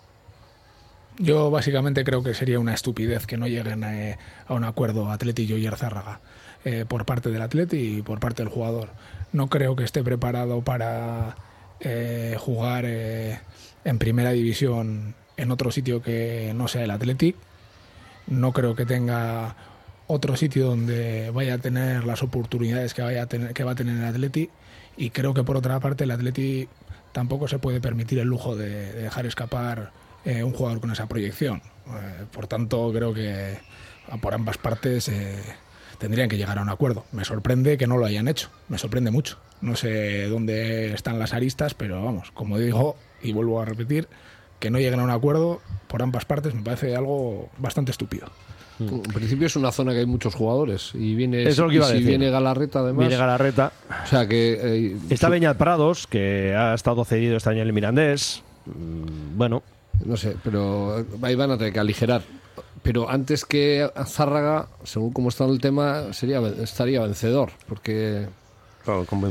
Yo básicamente creo que sería una estupidez que no lleguen a, a un acuerdo Atleti y Oyer Zárraga eh, por parte del Atleti y por parte del jugador. No creo que esté preparado para eh, jugar eh, en primera división en otro sitio que no sea el Atleti. No creo que tenga otro sitio donde vaya a tener las oportunidades que, vaya a tener, que va a tener el Atleti. Y creo que por otra parte el Atleti tampoco se puede permitir el lujo de, de dejar escapar Eh, un jugador con esa proyección. Eh, por tanto, creo que por ambas partes eh, tendrían que llegar a un acuerdo. Me sorprende que no lo hayan hecho, me sorprende mucho. No sé dónde están las aristas, pero vamos, como digo, y vuelvo a repetir, que no lleguen a un acuerdo por ambas partes me parece algo bastante estúpido. En principio es una zona que hay muchos jugadores y viene, Eso y si viene Galarreta además. Viene Galarreta. O sea que eh, está su... Beñat Prados, que ha estado cedido este año en el Mirandés. Mm, bueno, no sé, pero ahí van a tener que aligerar. Pero antes que Zárraga, según cómo está el tema, sería estaría vencedor, porque claro, con vencedor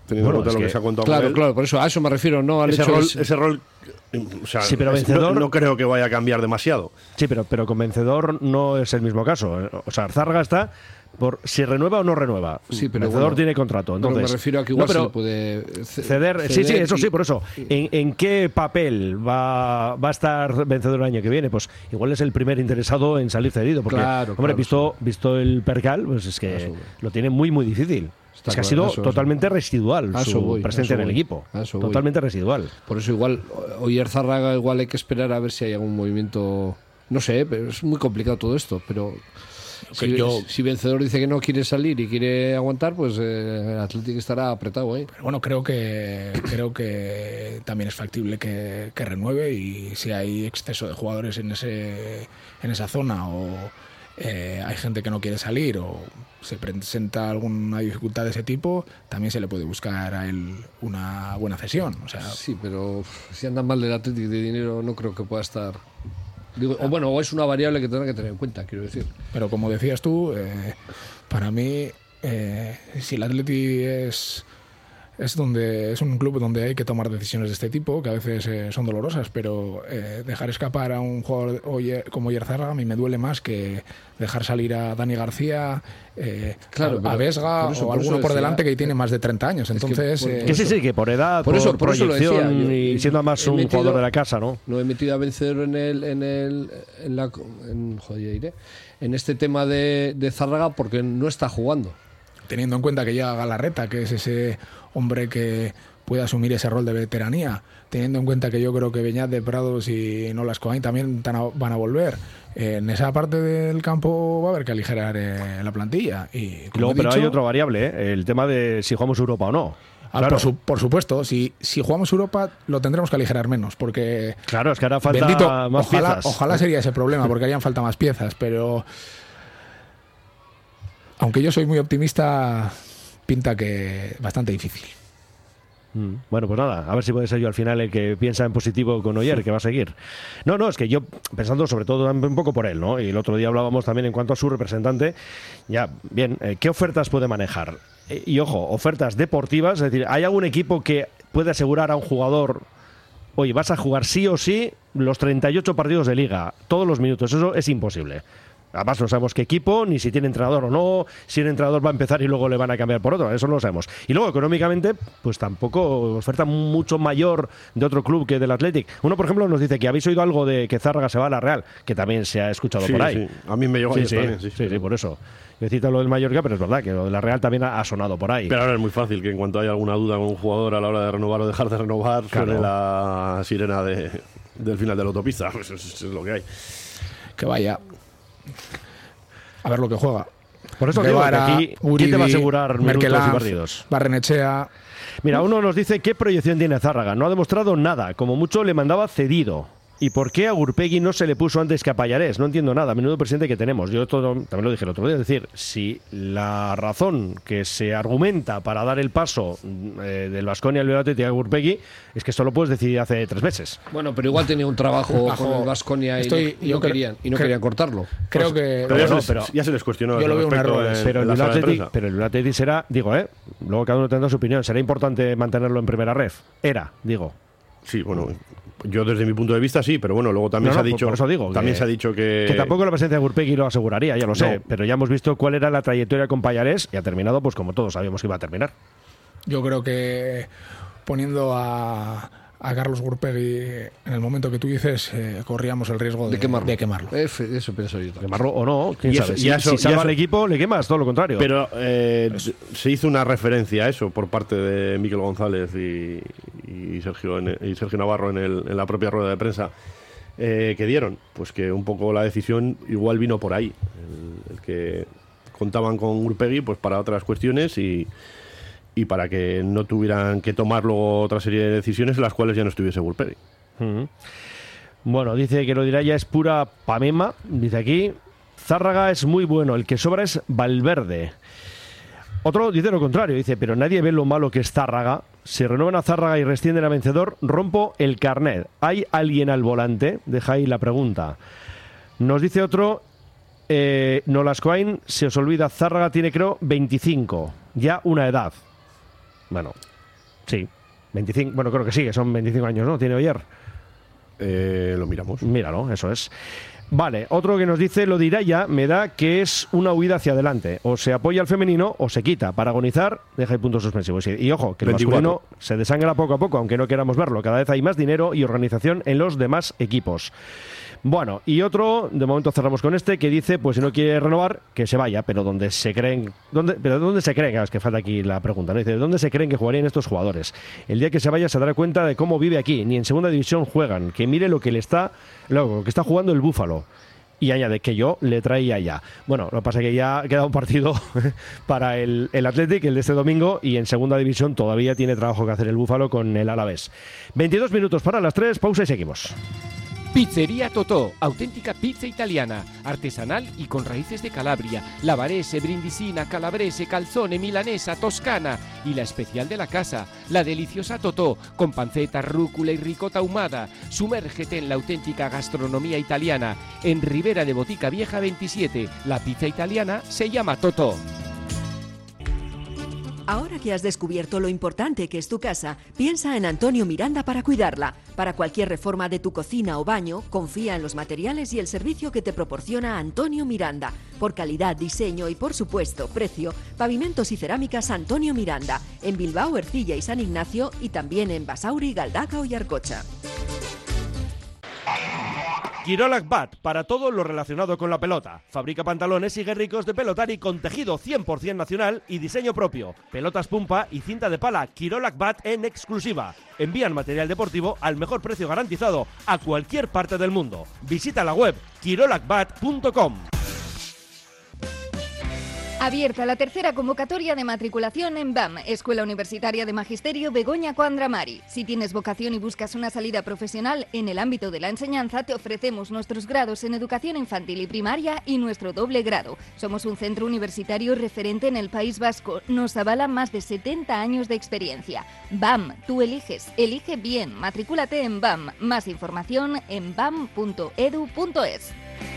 teniendo Bueno, en cuenta es lo que, que- se ha contado Claro, con él. claro, por eso a eso me refiero, no al ese hecho rol, de- ese rol o sea, Sí, pero es- vencedor- no, no creo que vaya a cambiar demasiado. Sí, pero, pero con vencedor no es el mismo caso. O sea, Zárraga está por si renueva o no renueva. Sí, pero vencedor bueno, tiene contrato. pero Entonces, me refiero a que igual no, pero se le puede ce- ceder, sí, sí, ceder eso y- sí, por eso. ¿En, en qué papel va, va a estar vencedor el año que viene? Pues igual es el primer interesado en salir cedido. Porque, Claro, hombre, claro, visto, visto el percal, pues es que Eso. lo tiene muy, muy difícil. Está es que ha claro, sido eso, eso. totalmente residual A eso su voy, a presencia eso en el voy, equipo. a eso voy. Totalmente residual. Por eso igual, Oyer Zárraga igual hay que esperar a ver si hay algún movimiento, no sé, pero es muy complicado todo esto, pero si, yo- si vencedor dice que no quiere salir y quiere aguantar, pues eh, el Athletic estará apretado ahí. Pero bueno, creo que creo que también es factible que, que renueve, y si hay exceso de jugadores en ese en esa zona, o eh, hay gente que no quiere salir, o se presenta alguna dificultad de ese tipo, también se le puede buscar a él una buena cesión. O sea, Sí, pero uf, si anda mal del Athletic de dinero, no creo que pueda estar. Digo, o bueno, o es una variable que tendrá que tener en cuenta, quiero decir. pero como decías tú, eh, para mí, eh, si el Atleti es es donde es un club donde hay que tomar decisiones de este tipo, que a veces eh, son dolorosas, pero eh, dejar escapar a un jugador Oyer- como Oyer Zárraga a mí me duele más que dejar salir a Dani García, eh, Claro, a, pero a Vesga, por eso- o por eso alguno por decía, delante que tiene más de treinta años. es que Entonces, por- eh, Que sí, sí, que por edad, Por por, eso- por eso lo decía, proyección yo- y siendo además he un metido- jugador de la casa, ¿no? No he metido a vencedor en el en el en la en, joder, ya iré, en este tema de, de Zárraga porque no está jugando. teniendo en cuenta que llega Galarreta, que es ese hombre que puede asumir ese rol de veteranía, teniendo en cuenta que yo creo que Beñat de Prados y Nolas Coain también tan a- van a volver, eh, en esa parte del campo va a haber que aligerar eh, la plantilla. Y, Y como luego, he pero dicho, hay otra variable, ¿eh? El tema de si jugamos Europa o no. ah, Claro, por, su- por supuesto, si, si jugamos Europa lo tendremos que aligerar menos, porque claro, es que hará falta bendito, más ojalá, piezas. ojalá sería ese problema, porque harían falta más piezas, pero aunque yo soy muy optimista, pinta que bastante difícil. Mm, Bueno, pues nada, a ver si puede ser yo al final el que piensa en positivo con Oyer, que va a seguir. No, no, es que yo, pensando sobre todo un poco por él, ¿no? Y el otro día hablábamos también en cuanto a su representante, ya, bien, eh, ¿qué ofertas puede manejar? Eh, y ojo, ofertas deportivas, es decir, ¿hay algún equipo que puede asegurar a un jugador, oye, vas a jugar sí o sí los treinta y ocho partidos de liga, todos los minutos? Eso es imposible. Además no sabemos qué equipo, ni si tiene entrenador o no, si el entrenador va a empezar y luego le van a cambiar por otro, eso no lo sabemos. Y luego económicamente, pues tampoco oferta mucho mayor de otro club que del Athletic. Uno, por ejemplo, nos dice que habéis oído algo de que Zárraga se va a la Real, que también se ha escuchado Sí, por ahí. sí. A mí me llegó sí, ayer sí, también, sí, sí, sí. sí, por eso. Yo cito lo del Mallorca, pero es verdad que lo de la Real también ha, ha sonado por ahí. Pero ahora es muy fácil que en cuanto haya alguna duda con un jugador a la hora de renovar o dejar de renovar, Claro. suene la sirena de, del final de la autopista. Pues eso es, es lo que hay. Que vaya a ver lo que juega. Por eso digo que Guevara, aquí, ¿quién te va a asegurar minutos y Merkelanz, partidos? Barrenechea. Mira, uno nos dice qué proyección tiene Zárraga. No ha demostrado nada. Como mucho le mandaba cedido. ¿Y por qué a Gurpegui no se le puso antes que a Pallarés? No entiendo nada. Menudo presidente que tenemos. Yo todo, también lo dije el otro día. Es decir, si la razón que se argumenta para dar el paso eh, del Baskonia al Bilbao Athletic a Gurpegui es que esto lo puedes decidir hace tres meses. Bueno, pero igual tenía un trabajo Bajo- con el Baskonia y, estoy- no- y yo no creo- querían y no creo- querían cortarlo. Creo que Pero, ya, no, se, les- pero- ya se les cuestionó. yo lo veo un respecto error, en- Pero en el la Bilbao sala de Athletic, prensa. pero el Bilbao Athletic será, digo, ¿eh? Luego cada uno tendrá su opinión. Será importante mantenerlo en primera ref. Era, digo. Sí, bueno, yo desde mi punto de vista sí, pero bueno, luego también No, se ha no, por- dicho, por eso digo también que- se ha dicho que, Que tampoco la presencia de Gurpegui lo aseguraría, ya lo sé, No. pero ya hemos visto cuál era la trayectoria con Pallarés y ha terminado pues como todos sabíamos que iba a terminar. yo creo que poniendo a, a Carlos Gurpegui en el momento que tú dices, eh, corríamos el riesgo de, De quemarlo. de quemarlo. F, eso pienso yo también. Quemarlo o no, quién Y sabe. eso- si y eso- si y salva eso- al equipo, le quemas, todo lo contrario. Pero eh, se hizo una referencia a eso por parte de Miquel González y, y Sergio en- y Sergio Navarro en, el- en la propia rueda de prensa eh, que dieron. Pues que un poco la decisión igual vino por ahí. El, el que contaban con Gurpegui pues para otras cuestiones y, y para que no tuvieran que tomar luego otra serie de decisiones en las cuales ya no estuviese Gurpegui. Ujú. Bueno, dice que lo dirá ya es pura pamema. Dice aquí, Zárraga es muy bueno, el que sobra es Valverde. Otro dice lo contrario, dice, pero nadie ve lo malo que es Zárraga. Si renuevan a Zárraga y rescienden a vencedor, rompo el carnet. ¿Hay alguien al volante? Deja ahí la pregunta. Nos dice otro, eh, Nolascoain, se os olvida, Zárraga tiene creo veinticinco, ya una edad. Bueno, Sí, veinticinco, bueno, creo que sí, que son veinticinco años, ¿no? ¿Tiene Oyer? Eh, lo miramos. Míralo, eso es. Vale, otro que nos dice, lo dirá ya, me da que es una huida hacia adelante. O se apoya al femenino o se quita. Para agonizar, deja el punto suspensivo. Y ojo, que el veinticuatro. masculino se desangra poco a poco, aunque no queramos verlo. Cada vez hay más dinero y organización en los demás equipos. Bueno, y otro, de momento cerramos con este, que dice, pues si no quiere renovar, que se vaya, pero donde se creen, ¿dónde, pero ¿dónde se creen? Es que falta aquí la pregunta, ¿no? Dice, ¿dónde se creen que jugarían estos jugadores? El día que se vaya se dará cuenta de cómo vive aquí, ni en segunda división juegan, que mire lo que le está, lo que está jugando el Búfalo. Y añade que yo le traía ya. Bueno, lo que pasa es que ya queda un partido para el, el Athletic, el de este domingo, y en segunda división todavía tiene trabajo que hacer el Búfalo con el Alavés. veintidós minutos para las tres, pausa y seguimos. Pizzería Totò, auténtica pizza italiana, artesanal y con raíces de Calabria, lavarese, brindisina, calabrese, calzone, milanesa, toscana y la especial de la casa, la deliciosa Totò, con panceta, rúcula y ricota ahumada. Sumérgete en la auténtica gastronomía italiana. En Ribera de Botica Vieja veintisiete, la pizza italiana se llama Totò. Ahora que has descubierto lo importante que es tu casa, piensa en Antonio Miranda para cuidarla. Para cualquier reforma de tu cocina o baño, confía en los materiales y el servicio que te proporciona Antonio Miranda. Por calidad, diseño y, por supuesto, precio, pavimentos y cerámicas Antonio Miranda. En Bilbao, Ercilla y San Ignacio, y también en Basauri, Galdacao y Arcocha. Quirolac Bat, para todo lo relacionado con la pelota. Fabrica pantalones y guerricos de pelotari con tejido cien por ciento nacional y diseño propio. Pelotas pumpa y cinta de pala. Quirolac Bat en exclusiva. Envían material deportivo al mejor precio garantizado a cualquier parte del mundo. Visita la web quirolac bat punto com. Abierta la tercera convocatoria de matriculación en B A M, Escuela Universitaria de Magisterio Begoña Coandramari. Si tienes vocación y buscas una salida profesional en el ámbito de la enseñanza, te ofrecemos nuestros grados en educación infantil y primaria y nuestro doble grado. Somos un centro universitario referente en el País Vasco. Nos avala más de setenta años de experiencia. B A M, tú eliges, elige bien. Matricúlate en B A M. Más información en bam punto edu punto es.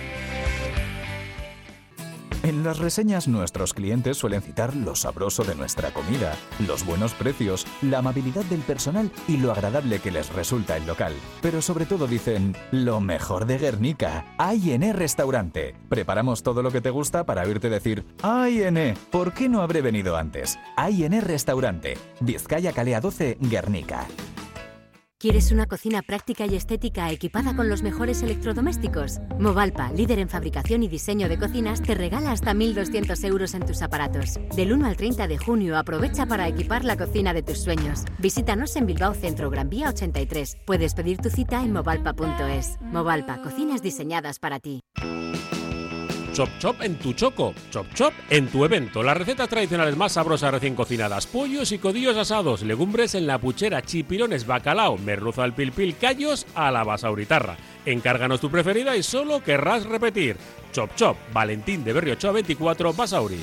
En las reseñas nuestros clientes suelen citar lo sabroso de nuestra comida, los buenos precios, la amabilidad del personal y lo agradable que les resulta el local. Pero sobre todo dicen, lo mejor de Guernica, A y N Restaurante. Preparamos todo lo que te gusta para oírte decir, A y N, ¿por qué no habré venido antes? A y N Restaurante, Vizcaya Calea doce, Guernica. ¿Quieres una cocina práctica y estética equipada con los mejores electrodomésticos? Movalpa, líder en fabricación y diseño de cocinas, te regala hasta mil doscientos euros en tus aparatos. Del uno al treinta de junio aprovecha para equipar la cocina de tus sueños. Visítanos en Bilbao Centro, Gran Vía ochenta y tres. Puedes pedir tu cita en movalpa punto es. Movalpa, cocinas diseñadas para ti. Chop Chop en tu choco, Chop Chop en tu evento. Las recetas tradicionales más sabrosas recién cocinadas, pollos y codillos asados, legumbres en la puchera, chipirones, bacalao, merluza al pilpil, callos a la basauritarra. Encárganos tu preferida y solo querrás repetir. Chop Chop, Valentín de Berriochoa veinticuatro, Basauri.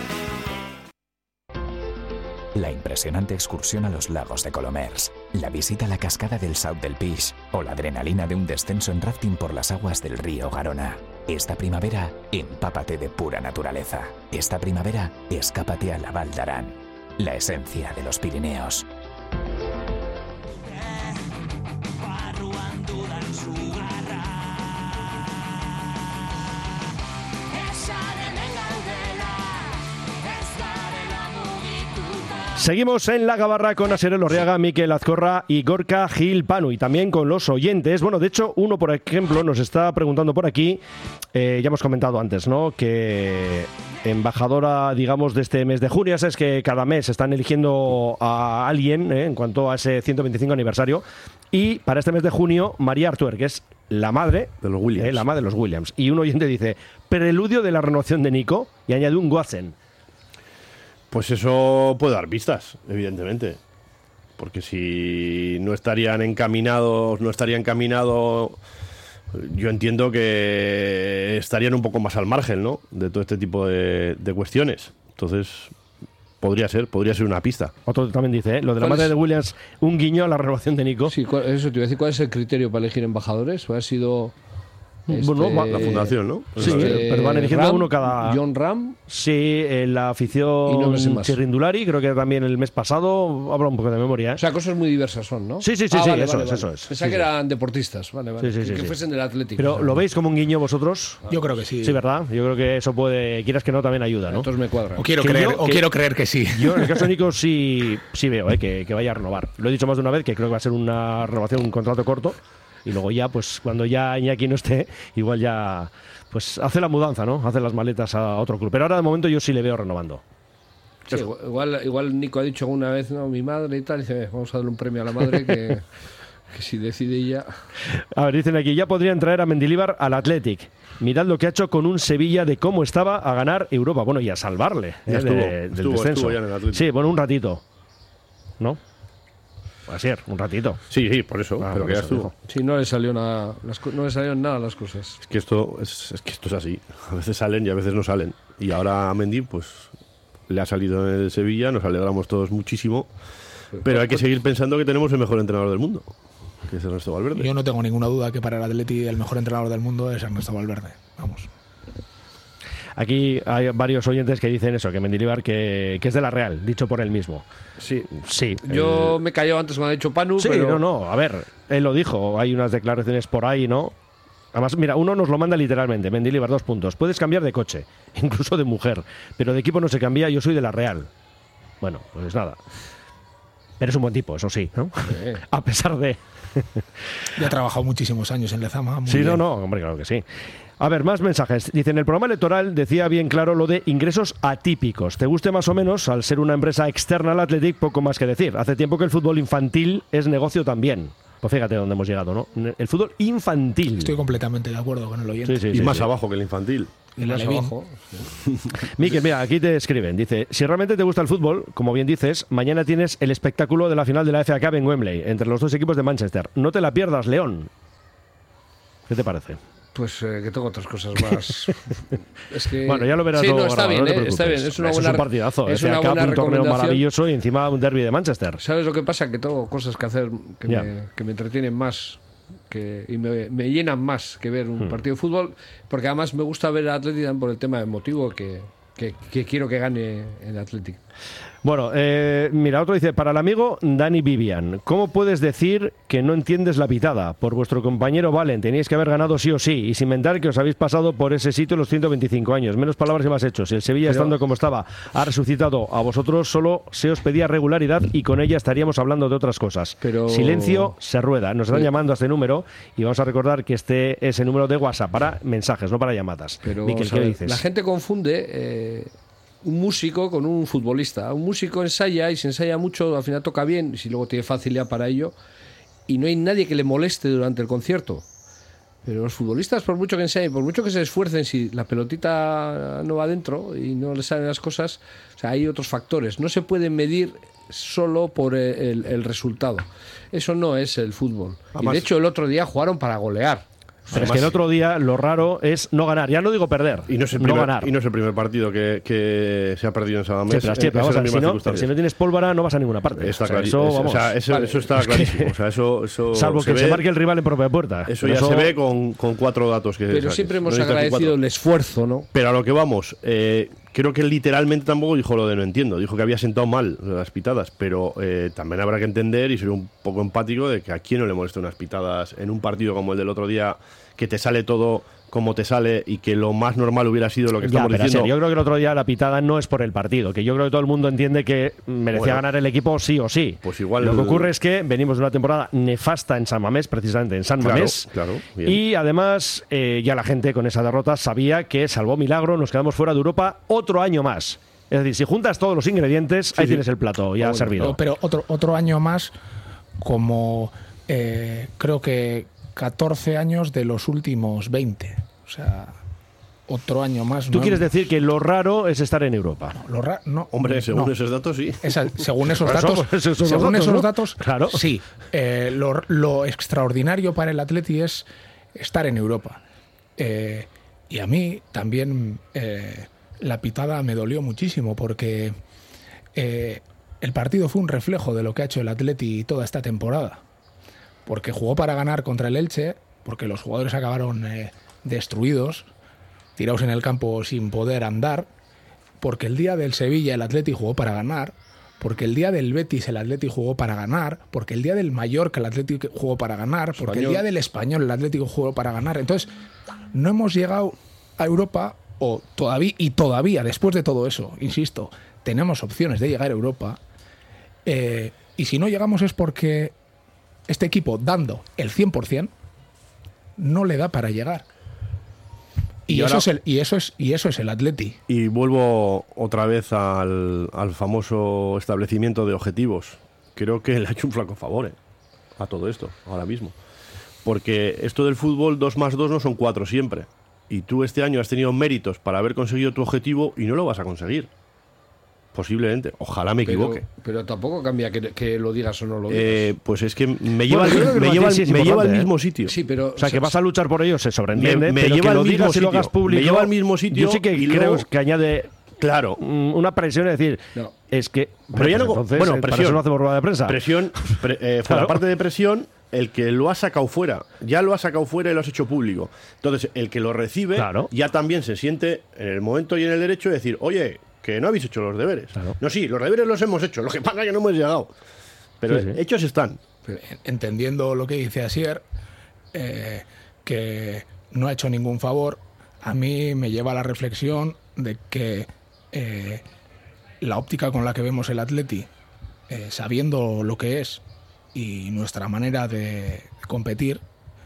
La impresionante excursión a los lagos de Colomers, la visita a la cascada del Saut del Pis o la adrenalina de un descenso en rafting por las aguas del río Garona. Esta primavera, empápate de pura naturaleza. Esta primavera, escápate a la Val d'Aran, la esencia de los Pirineos. Seguimos en La Gabarra con Asier Elorriaga, Mikel Azcorra y Gorka Gil Panu, y también con los oyentes. Bueno, de hecho, uno, por ejemplo, nos está preguntando por aquí, eh, ya hemos comentado antes, ¿no?, que embajadora, digamos, de este mes de junio, ya sabes que cada mes están eligiendo a alguien, ¿eh?, en cuanto a ese ciento veinticinco aniversario, y para este mes de junio, María Artuer, que es la madre de los Williams. Eh, la madre de los Williams. Y un oyente dice, preludio de la renovación de Nico, y añade un Goazen. Pues eso puede dar pistas, evidentemente. Porque si no estarían encaminados, no estarían encaminados, yo entiendo que estarían un poco más al margen, ¿no?, de todo este tipo de, de cuestiones. Entonces, podría ser, podría ser una pista. Otro también dice, ¿eh?, lo de la madre es? de Williams, un guiño a la renovación de Nico. Sí, eso te iba a decir, ¿cuál es el criterio para elegir embajadores? ¿O ha sido Este, Bueno, la fundación, ¿no? Sí, este, pero van eligiendo Ram, uno cada... John Ram. Sí, eh, la afición Y no me sé más. Chirrindulari, creo que también el mes pasado, habla un poco de memoria. ¿eh? O sea, cosas muy diversas son, ¿no? Sí, sí, sí, Ah, sí, vale, eso vale, es, vale. eso es. Pensaba Sí, que sí. eran deportistas, vale, vale. Sí, sí, que, sí, que sí. fuesen del Atlético. Pero o sea, ¿lo veis como un guiño vosotros? Yo creo que sí. Sí, ¿verdad? Yo creo que eso puede, quieras que no, también ayuda, ¿no? Entonces me cuadra. O quiero, Que creer, yo- o que- quiero creer que sí. Yo en el caso de Nico sí, sí veo eh, que, que vaya a renovar. Lo he dicho más de una vez, que creo que va a ser una renovación, un contrato corto. Y luego ya, pues cuando ya Iñaki no esté, igual ya pues hace la mudanza, ¿no? Hace las maletas a otro club. Pero ahora de momento yo sí le veo renovando. Sí, igual, igual Nico ha dicho alguna vez, no, mi madre y tal, dice, "Eh, vamos a darle un premio a la madre que, que si decide ella. A ver, dicen aquí, ya podrían traer a Mendilibar al Athletic. Mirad lo que ha hecho con un Sevilla de cómo estaba a ganar Europa. Bueno, y a salvarle Ya eh, estuvo, de- del estuvo, descenso. estuvo ya en el Athletic. Sí, bueno, un ratito. ¿No? Va a ser, un ratito. Sí, sí, por eso, Ah, pero por que ya eso estuvo. dijo. Sí, no le salió nada, las, co- no le salieron nada las cosas. Es que esto es, es que esto es así. A veces salen y a veces no salen. Y ahora a Mendy, pues le ha salido en el Sevilla, nos alegramos todos muchísimo. Pero hay que seguir pensando que tenemos el mejor entrenador del mundo, que es Ernesto Valverde. Yo no tengo ninguna duda que para el Atleti el mejor entrenador del mundo es Ernesto Valverde. Vamos. Aquí hay varios oyentes que dicen eso, que Mendilibar que, que es de la Real, dicho por él mismo. Sí. Sí. Yo eh, me callé antes cuando ha dicho Panu, Sí, pero... no, no, a ver, él lo dijo, hay unas declaraciones por ahí, ¿no? Además, mira, uno nos lo manda literalmente, Mendilibar, dos puntos. Puedes cambiar de coche, incluso de mujer, pero de equipo no se cambia, yo soy de la Real. Bueno, pues nada. Pero es un buen tipo, eso sí, ¿no? A pesar de... Ya ha trabajado muchísimos años en Lezama. muy Sí, no, bien. no, hombre, claro que sí. A ver, más mensajes. Dice, en el programa electoral decía bien claro lo de ingresos atípicos. Te guste más o menos, al ser una empresa externa al Athletic, poco más que decir. Hace tiempo que el fútbol infantil es negocio también. Pues fíjate dónde hemos llegado, ¿no? El fútbol infantil. Estoy completamente de acuerdo con el oyente. Sí, sí, y sí, más sí. abajo que el infantil. Y más Levín. abajo. Miquel, mira, aquí te escriben. Dice, si realmente te gusta el fútbol, como bien dices, mañana tienes el espectáculo de la final de la F A Cup en Wembley, entre los dos equipos de Manchester. No te la pierdas, León. ¿Qué te parece? Pues eh, que tengo otras cosas más. Es que... Bueno, ya lo verás sí, luego, no, está grabado, bien, no te eh, está preocupes. bien. Es una Eso buena, es un partidazo. es F A una Cup, buena un torneo recomendación. maravilloso y encima un derbi de Manchester. ¿Sabes lo que pasa? Que tengo cosas que hacer que, Ya. me, que me entretienen más que, y me, me llenan más que ver un Hmm. partido de fútbol, porque además me gusta ver al Athletic por el tema emotivo que, que, que quiero que gane el Athletic. Bueno, eh, mira, otro dice, para el amigo Dani Vivian, ¿cómo puedes decir que no entiendes la pitada? Por vuestro compañero Valen, teníais que haber ganado sí o sí, y sin mentar que os habéis pasado por ese sitio los ciento veinticinco años. Menos palabras y más hechos. Si el Sevilla, Pero- estando como estaba, ha resucitado a vosotros, solo se os pedía regularidad y con ella estaríamos hablando de otras cosas. Pero- Silencio, se rueda. Nos están Sí. llamando a este número y vamos a recordar que este es el número de WhatsApp para mensajes, no para llamadas. Pero Miquel, vamos a ¿qué ver, dices? la gente confunde eh, un músico con un futbolista. Un músico ensaya y si ensaya mucho, al final toca bien, y si luego tiene facilidad para ello, y no hay nadie que le moleste durante el concierto. Pero los futbolistas, por mucho que ensayen, por mucho que se esfuercen, si la pelotita no va dentro y no le salen las cosas, o sea, hay otros factores. No se pueden medir solo por el, el resultado. Eso no es el fútbol. Y Además- de hecho, el otro día jugaron para golear. Pero es que el otro día lo raro es no ganar. Ya no digo perder, Y no es el no primer, ganar. y no es el primer partido que, que se ha perdido en Samamés. Sí, pero, hostia, en pero vamos esas a ver, si, mismas no, circunstancias. si no tienes pólvora no vas a ninguna parte. Está O sea, clari- eso, es- vamos. o sea, eso, Vale. eso está Es que- clarísimo. O sea, eso, eso Salvo se que se ve- marque el rival en propia puerta. Eso Pero ya se ve con, con cuatro datos que Pero saques. siempre hemos No necesitas agradecido cuatro. el esfuerzo, ¿no? Pero a lo que vamos, eh, creo que literalmente tampoco dijo lo de no entiendo. Dijo que había sentado mal las pitadas, pero eh, también habrá que entender y ser un poco empático de que a quién no le molesta unas pitadas en un partido como el del otro día, que te sale todo como te sale y que lo más normal hubiera sido lo que Ya, estamos pero en diciendo. serio, yo creo que el otro día la pitada no es por el partido, que yo creo que todo el mundo entiende que merecía Bueno, ganar el equipo sí o sí. Pues igual Lo que el- ocurre es que venimos de una temporada nefasta en San Mamés, precisamente en San Claro, Mamés. claro, bien. Y además, eh, ya la gente con esa derrota sabía que, salvo milagro, nos quedamos fuera de Europa otro año más. Es decir, si juntas todos los ingredientes, ahí sí. tienes el plato ya Bueno, servido. Pero, pero otro, otro año más, como eh, creo que catorce años de los últimos veinte. O sea, otro año más. Tú ¿no? quieres decir que lo raro es estar en Europa. Lo ra- no, Hombre, según no. esos datos, sí. Esa- según esos Por eso, datos, pues, esos según datos, esos ¿no? datos, Claro. sí. Eh, lo, lo extraordinario para el Atleti es estar en Europa. Eh, y a mí también eh, la pitada me dolió muchísimo porque eh, el partido fue un reflejo de lo que ha hecho el Atleti toda esta temporada. Porque jugó para ganar contra el Elche, porque los jugadores acabaron eh, destruidos, tirados en el campo sin poder andar, porque el día del Sevilla el Atleti jugó para ganar, porque el día del Betis el Atleti jugó para ganar, porque el día del Mallorca el Atleti jugó para ganar, porque Español. el día del Español el Atlético jugó para ganar. Entonces, no hemos llegado a Europa, o todavía, y todavía, después de todo eso, insisto, tenemos opciones de llegar a Europa, eh, y si no llegamos es porque este equipo, dando el cien por ciento, no le da para llegar. Y, Y eso, ahora- es el, y, eso, es, y eso es el Atleti. Y vuelvo otra vez al, al famoso establecimiento de objetivos. Creo que le ha hecho un flaco favor eh, a todo esto, ahora mismo. Porque esto del fútbol, dos más dos no son cuatro siempre. Y tú este año has tenido méritos para haber conseguido tu objetivo y no lo vas a conseguir. Posiblemente. Ojalá me Pero, equivoque. pero tampoco cambia que, que lo digas o no lo digas. Eh, pues es que me lleva, Bueno, yo creo que me el lleva, matiz sí es me lleva al importante, mismo ¿eh? sitio. Sí, pero... O sea, que vas a luchar por ello se sobreentiende, Me- me pero lleva que lo al mismo digas y lo sitio. hagas público. Me lleva al mismo sitio Yo sí que y creo luego- que añade Claro. mm, una presión, es decir, No. es que... Pero ya no, pues entonces, bueno, eh, para presión. eso no hacemos rueda de prensa. Presión, pre- eh, por Claro. la parte de presión, el que lo ha sacado fuera, ya lo ha sacado fuera y lo has hecho público. Entonces, el que lo recibe Claro. ya también se siente en el momento y en el derecho de decir, oye, que no habéis hecho los deberes. Claro. No, sí, los deberes los hemos hecho, lo que pasa es que no hemos llegado. Pero Sí, sí. hechos están. Entendiendo lo que dice Asier, eh, que no ha hecho ningún favor, a mí me lleva a la reflexión de que eh, la óptica con la que vemos el Atleti, eh, sabiendo lo que es y nuestra manera de competir,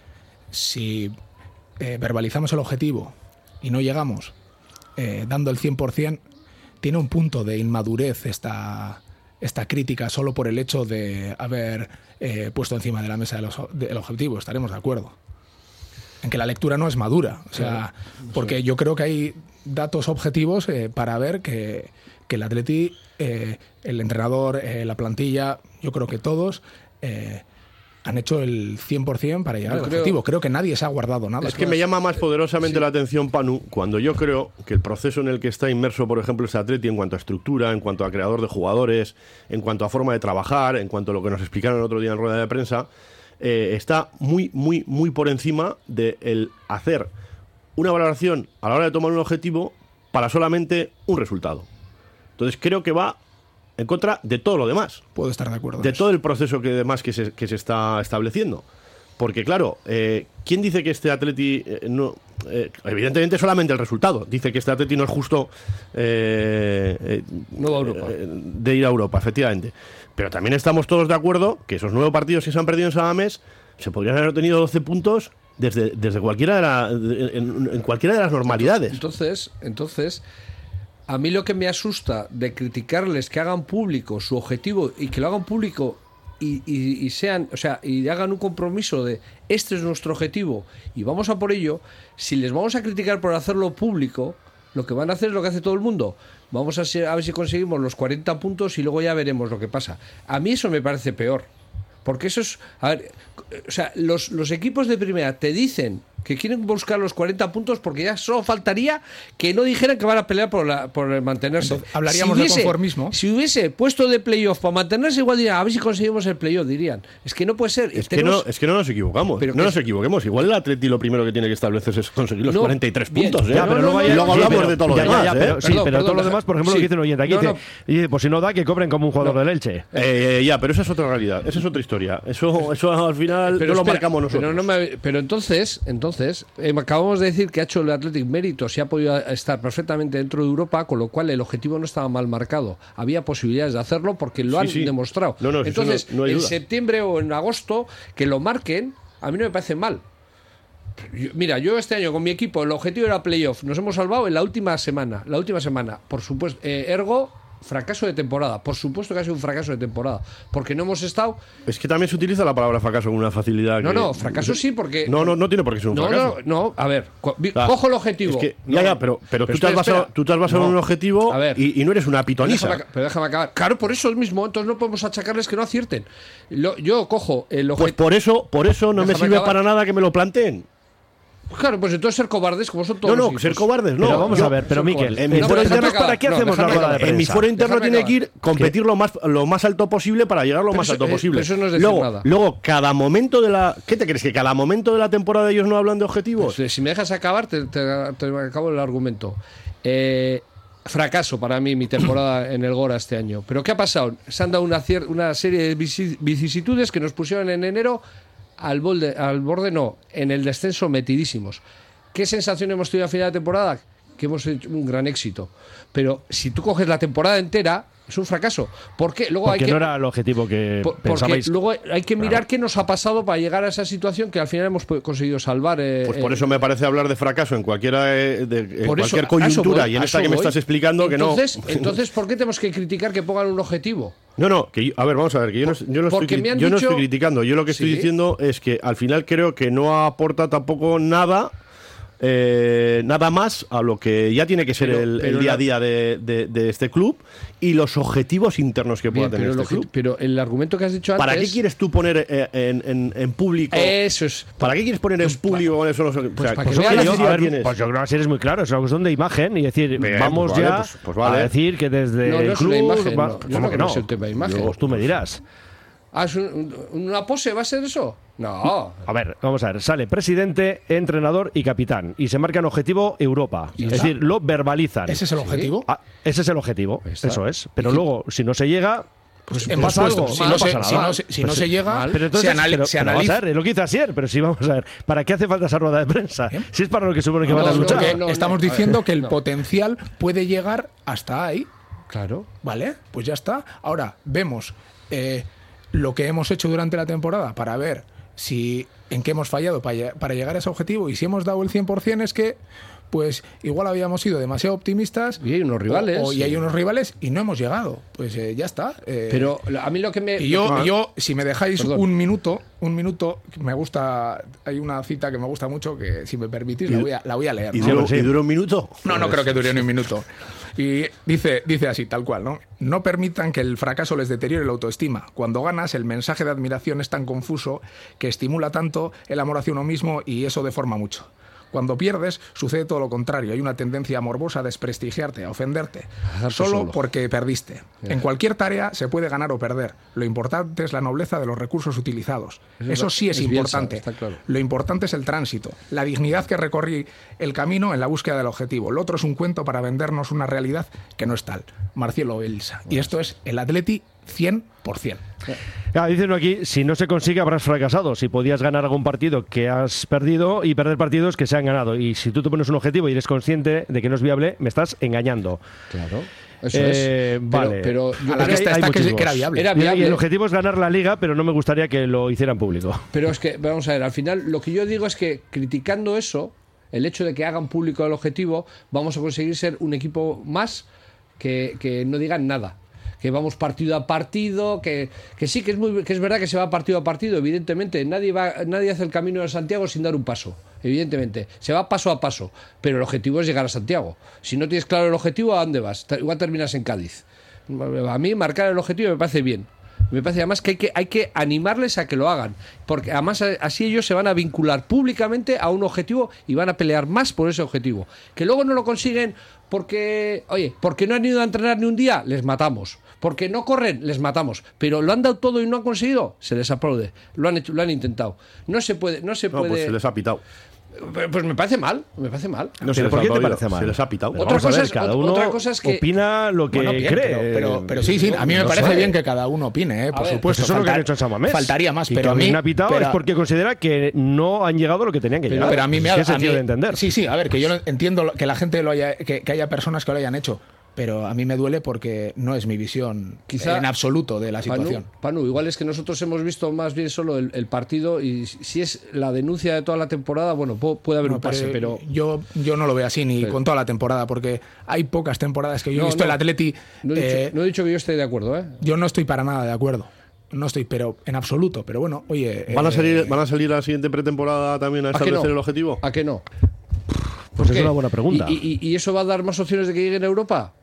si eh, verbalizamos el objetivo y no llegamos eh, dando el cien por ciento, tiene un punto de inmadurez esta, esta crítica solo por el hecho de haber eh, puesto encima de la mesa el, oso- de- el objetivo. Estaremos de acuerdo en que la lectura no es madura. O sea, porque yo creo que hay datos objetivos eh, para ver que, que el Atleti, eh, el entrenador, eh, la plantilla, yo creo que todos eh, han hecho el cien por ciento para llegar Yo al creo- objetivo. Creo que nadie se ha guardado nada. Es que me llama más poderosamente la atención, Panu, cuando yo creo que el proceso en el que está inmerso, por ejemplo, este Atleti en cuanto a estructura, en cuanto a creador de jugadores, en cuanto a forma de trabajar, en cuanto a lo que nos explicaron el otro día en rueda de prensa, eh, está muy, muy, muy por encima de el hacer una valoración a la hora de tomar un objetivo para solamente un resultado. Entonces creo que va en contra de todo lo demás. Puedo estar de acuerdo. De todo el proceso que demás que se, que se está estableciendo. Porque claro, eh, ¿quién dice que este Atleti eh, no... eh, evidentemente solamente el resultado. Dice que este Atleti no es justo eh, eh, Nueva Europa. eh, de ir a Europa, efectivamente. Pero también estamos todos de acuerdo que esos nueve partidos que se han perdido en Samamés se podrían haber obtenido doce puntos desde, desde cualquiera de la, de- en, en cualquiera de las normalidades. Entonces, entonces, a mí lo que me asusta de criticarles que hagan público su objetivo y que lo hagan público y, y- y sean, o sea, y hagan un compromiso de este es nuestro objetivo y vamos a por ello, si les vamos a criticar por hacerlo público, lo que van a hacer es lo que hace todo el mundo. Vamos a, ser- a ver si conseguimos los cuarenta puntos y luego ya veremos lo que pasa. A mí eso me parece peor. Porque eso es... A ver, o sea, los, los equipos de primera te dicen que quieren buscar los cuarenta puntos porque ya solo faltaría que no dijeran que van a pelear por, la, por el mantenerse. Entonces, hablaríamos de conformismo. Si hubiese puesto de playoff para mantenerse, igual dirían, a ver si conseguimos el playoff, dirían. Es que no puede ser. Es que, Tenemos- no, es que no nos equivocamos. Pero No que nos es- equivoquemos. Igual el Atleti lo primero que tiene que establecerse es conseguir los No, cuarenta y tres bien, puntos. ¿eh? Ya, pero No, luego, no, hay- luego sí, hablamos pero- de todo lo ya, demás. ya, ¿eh? pero, sí, Perdón, pero todo perdón, lo demás, por ejemplo, sí. lo que dice un oyente aquí, No, dice, no. y dice, pues si no da, que cobren como un jugador del Elche. Eh, ya, pero esa es otra realidad. Esa es otra historia. Eso, eso al final Pero no lo espera, marcamos nosotros. Pero, no me- pero entonces, entonces eh, acabamos de decir que ha hecho el Athletic méritos y ha podido estar perfectamente dentro de Europa, con lo cual el objetivo no estaba mal marcado. Había posibilidades de hacerlo porque lo Sí, han sí. demostrado. No, no, eso entonces, no- no hay en duda. septiembre o en agosto, que lo marquen, a mí no me parece mal. Yo- mira, yo este año con mi equipo, el objetivo era playoff. Nos hemos salvado en la última semana. La última semana, por supuesto. eh, ergo, fracaso de temporada. Por supuesto que ha sido un fracaso de temporada. Porque no hemos estado. Es que también se utiliza la palabra fracaso con una facilidad. No, que- no, fracaso sí, porque. No, no, no tiene por qué ser un No, fracaso. no, no, a ver, co- vi- O sea, cojo el objetivo. es que- No, ya, ya, pero, pero, tú, te has espera, basado, espera. tú te has basado No. en un objetivo A ver. y, y no eres una Pero pitonisa. déjame, pero déjame acabar. Claro, por eso mismo, entonces no podemos achacarles que no acierten. Lo- yo cojo el Pues objetivo. por eso, por eso no me Déjame sirve acabar. para nada que me lo planteen. Claro, pues entonces ser cobardes como son todos. No, no, los ser cobardes, no. Pero vamos Yo- a ver, pero Miquel, en mi no, foro pero interno, entonces, ¿para qué no, hacemos la déjame rueda de acabar. En mi prensa? foro interno Déjame tiene acabar. que ir competir lo más, lo más alto posible para llegar lo Pero más eso- alto eh, posible. pero eso no es decir luego, nada. luego, cada momento de la. ¿Qué te crees? ¿Que cada momento de la temporada ellos no hablan de objetivos? Pues, si me dejas acabar, te, te- te acabo el argumento. Eh, fracaso para mí mi temporada en el Gora este año. ¿Pero qué ha pasado? Se han dado una, cier- una serie de vici- vicisitudes que nos pusieron en enero al borde, al borde, no, en el descenso metidísimos. ¿Qué sensación hemos tenido a final de temporada? Que hemos hecho un gran éxito. Pero si tú coges la temporada entera, es un fracaso. ¿Por qué? Luego Porque hay que, no era el objetivo que por- porque pensabais. luego hay que mirar Claro. qué nos ha pasado para llegar a esa situación que al final hemos po- conseguido salvar. eh, Pues por eh, eso me parece hablar de fracaso en cualquiera eh, de, en por eso- cualquier a eso coyuntura voy, y en a esta eso que me voy. estás explicando entonces, que no. Entonces, ¿por qué tenemos que criticar que pongan un objetivo? No, no, que yo- a ver, vamos a ver, que yo no, yo no, estoy, Porque me han yo no dicho- estoy criticando. Yo lo que estoy Sí. diciendo es que al final creo que no aporta tampoco nada. eh, nada más a lo que ya tiene que ser Pero- el, pero el día a la- día de, de- de este club y los objetivos internos que pueda Bien, tener pero, este lo que- club. pero el argumento que has dicho antes. ¿Para qué quieres tú poner eh, en, en- en público? Eso es. ¿Para qué quieres poner en público con eso? Los, o sea, para que pues vean ¿qué la Yo, necesidad a ver, tienes? pues yo creo que así eres muy claro, es una cuestión de imagen y decir, Bien, vamos pues vale, ya pues- pues vale. a decir que desde No, no el es club. una imagen, va- no. Yo ¿cómo creo que que no no? es el tema de imagen. Pues tú me dirás. Ah, ¿es un- un- ¿Una pose va a ser eso? No. A ver, vamos a ver. Sale presidente, entrenador y capitán. Y se marcan objetivo Europa. ¿Y Es está? decir, lo verbalizan. ¿Ese es el objetivo? Ah, ese es el objetivo. está. Eso es. Pero luego, si no se llega. Pues hemos pasa puesto, algo. si no no se- pasa si nada. no se- si no Pues se sí. llega, Pero entonces, se anali- pero- se pero vamos analiza. a ver, es lo que dice Asier, pero sí, vamos a ver. ¿Para qué hace falta esa rueda de prensa? Si es para lo que supone que No, van a no, luchar. Porque no, no, estamos a ver, diciendo que el no. potencial puede llegar hasta ahí. Claro. ¿Vale? Pues ya está. Ahora, vemos eh, lo que hemos hecho durante la temporada para ver si en qué hemos fallado para, lle- para llegar a ese objetivo y si hemos dado el cien por ciento es que pues igual habíamos sido demasiado optimistas Y hay unos rivales. o, o- y hay unos rivales y no hemos llegado. Pues eh, ya está. Eh, Pero a mí lo que me. y yo, yo, si me dejáis Perdón. un minuto, un minuto, me gusta, hay una cita que me gusta mucho que si me permitís la voy a, la voy a leer. ¿Y ¿no? dura, y dura un minuto? No, no creo que dure ni un minuto. Y dice, dice así, tal cual, ¿no? No permitan que el fracaso les deteriore la autoestima. Cuando ganas, el mensaje de admiración es tan confuso que estimula tanto el amor hacia uno mismo y eso deforma mucho. Cuando pierdes, sucede todo lo contrario. Hay una tendencia morbosa a desprestigiarte, a ofenderte, dejarte solo, solo. porque perdiste. En cualquier tarea se puede ganar o perder. Lo importante es la nobleza de los recursos utilizados. Eso Eso es- sí es, es Bielsa, importante. está claro. Lo importante es el tránsito, la dignidad que recorrí el camino en la búsqueda del objetivo. Lo otro es un cuento para vendernos una realidad que no es tal. Marcelo Bielsa. Y esto es el Atleti cien por ciento. Claro, dice uno aquí, si no se consigue habrás fracasado. Si podías ganar algún partido que has perdido y perder partidos que se han ganado. Y si tú te pones un objetivo y eres consciente de que no es viable, me estás engañando. Claro. Eso Eh, es. vale. Pero, pero, A la Es que vista hay está que, muchísimos. que era viable. Era Y viable. el objetivo es ganar la liga, pero no me gustaría que lo hicieran público. Pero es que, vamos a ver, al final lo que yo digo es que criticando eso, el hecho de que hagan público el objetivo, vamos a conseguir ser un equipo más que, que no digan nada. Que vamos partido a partido, que, que sí, que es muy que es verdad que se va partido a partido, evidentemente. Nadie va, nadie hace el camino de Santiago sin dar un paso, evidentemente. Se va paso a paso, pero el objetivo es llegar a Santiago. Si no tienes claro el objetivo, ¿a dónde vas? Igual terminas en Cádiz. A mí marcar el objetivo me parece bien. Me parece además que hay que, hay que animarles a que lo hagan, porque además así ellos se van a vincular públicamente a un objetivo y van a pelear más por ese objetivo. Que luego no lo consiguen porque, oye, porque no han ido a entrenar ni un día, les matamos. Porque no corren, les matamos. Pero lo han dado todo y no han conseguido, se les aplaude. Lo han hecho, lo han intentado. No se puede, no se No, puede. pues se les ha pitado. Pues me parece mal, me parece mal. No, se ¿Pero les por ha qué te aplaudido, parece mal? Se les ha pitado. Otra Vamos a cosa ver, es- cada ot- uno otra cosa es que- opina lo que Bueno, bien, cree. pero, pero, pero sí, sí, a mí me No parece sé. bien que cada uno opine, ¿eh? por ver, supuesto. Pues eso es lo que han Faltar- hecho en San Mamés. Faltaría más, y pero que a mí... alguien ha pitado pero- es porque considera que no han llegado a lo que tenían que Pero, llegar. pero a mí me Es ha que es a sencillo mí- de entender. Sí, sí, a ver, que yo lo- entiendo lo- que la gente lo haya, que, que haya personas que lo hayan hecho, pero a mí me duele porque no es mi visión Quizá- en absoluto de la situación. Panu, Panu, igual es que nosotros hemos visto más bien solo el, el partido y si es la denuncia de toda la temporada, bueno, pu- puede haber No, un pase, pero... yo, yo no lo veo así ni Pero- con toda la temporada, porque hay pocas temporadas que yo No, he visto no. el Atleti. No he, dicho, eh, no he dicho que yo esté de acuerdo, ¿eh? Yo no estoy para nada de acuerdo. No estoy, pero en absoluto. Pero bueno, oye. ¿Van a eh, salir, van a salir a la siguiente pretemporada también a ¿A que establecer no? el objetivo? ¿A que no? Pues ¿Por es qué? una buena pregunta. ¿Y, y, y eso va a dar más opciones de que lleguen a Europa?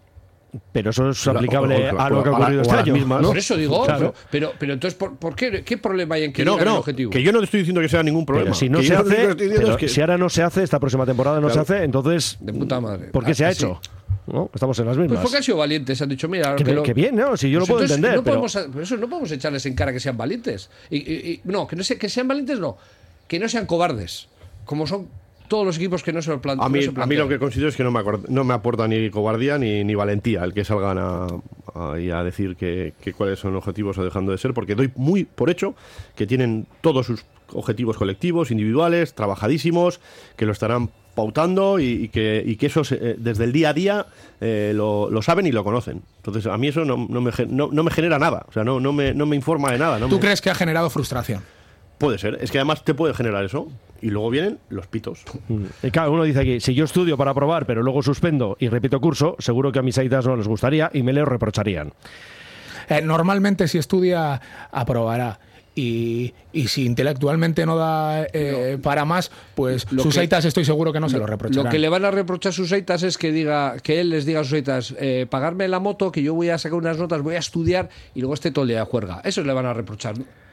Pero eso es O- aplicable o- o- a lo que ha o- ocurrido o a este las año. mismas. ¿no? Por eso digo, Claro. pero, pero, pero entonces, ¿por, por qué, ¿qué problema hay en que, Que no, digan que el no, objetivo? que yo no te estoy diciendo que sea ningún problema. Pero si no Que se yo lo único que hace, estoy diciendo pero es que- si ahora no se hace, esta próxima temporada no Claro. se hace, entonces De puta madre. ¿por qué se ha Así. hecho? ¿No? Estamos en las Pues mismas. porque han sido valientes, han dicho, mira... Que- pero- que bien, ¿no? Si yo lo puedo entonces, entender, No pero- podemos, por eso no podemos echarles en cara que sean valientes. Y, y- y- no, que, no se- que sean valientes, no. Que no sean cobardes. Como son todos los equipos que no se lo plantean. A mí, a mí lo que considero es que no me, acord- no me aporta ni cobardía ni, ni valentía el que salgan a, a, y a decir que, que cuáles son objetivos o dejando de ser, porque doy muy por hecho que tienen todos sus objetivos colectivos, individuales, trabajadísimos, que lo estarán pautando y, y que, y que eso se- eh, desde el día a día eh, lo, lo saben y lo conocen. Entonces a mí eso no, no, me, gen- no, no me genera nada, o sea, no, no, me, no me informa de nada. No ¿Tú me- crees que ha generado frustración? Puede ser, es que además te puede generar eso y luego vienen los pitos. Y claro, uno dice aquí, si yo estudio para aprobar, pero luego suspendo y repito curso, seguro que a mis aitas no les gustaría y me lo reprocharían. Eh, normalmente si estudia, aprobará. Y, y si intelectualmente no da eh, para más, pues Lo sus que- aitas estoy seguro que no se lo reprocharán. Lo que le van a reprochar a sus aitas es que diga, que él les diga a sus aitas, eh, pagarme la moto, que yo voy a sacar unas notas, voy a estudiar y luego esté todo el día de juerga. Eso le van a reprochar.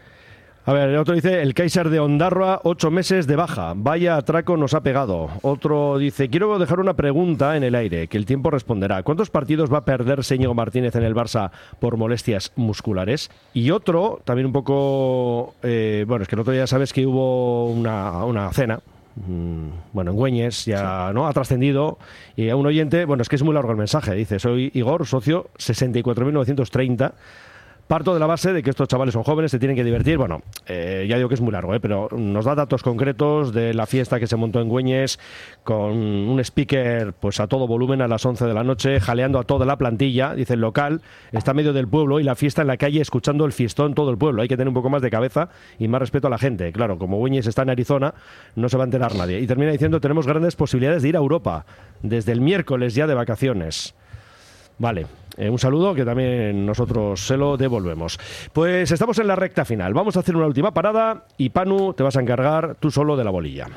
A ver, el otro dice, el Kaiser de Ondarroa, ocho meses de baja. Vaya atraco nos ha pegado. Otro dice, quiero dejar una pregunta en el aire, que el tiempo responderá. ¿Cuántos partidos va a perder Íñigo Martínez en el Barça por molestias musculares? Y otro, también un poco... eh, bueno, es que el otro día sabes que hubo una, una cena. mm, Bueno, en Güeñes ya no ha trascendido. Y a un oyente, bueno, es que es muy largo el mensaje. Dice, soy Igor, socio sesenta y cuatro mil novecientos treinta. Parto de la base de que estos chavales son jóvenes, se tienen que divertir. Bueno, eh, ya digo que es muy largo, ¿eh? Pero nos da datos concretos de la fiesta que se montó en Güeñes con un speaker pues a todo volumen a las once de la noche, jaleando a toda la plantilla. Dice, el local está en medio del pueblo y la fiesta en la calle, escuchando el fiestón todo el pueblo. Hay que tener un poco más de cabeza y más respeto a la gente. Claro, como Güeñes está en Arizona, no se va a enterar nadie. Y termina diciendo, tenemos grandes posibilidades de ir a Europa, desde el miércoles ya de vacaciones. Vale, eh, un saludo que también nosotros se lo devolvemos. Pues estamos en la recta final. Vamos a hacer una última parada y Panu, te vas a encargar tú solo de la bolilla.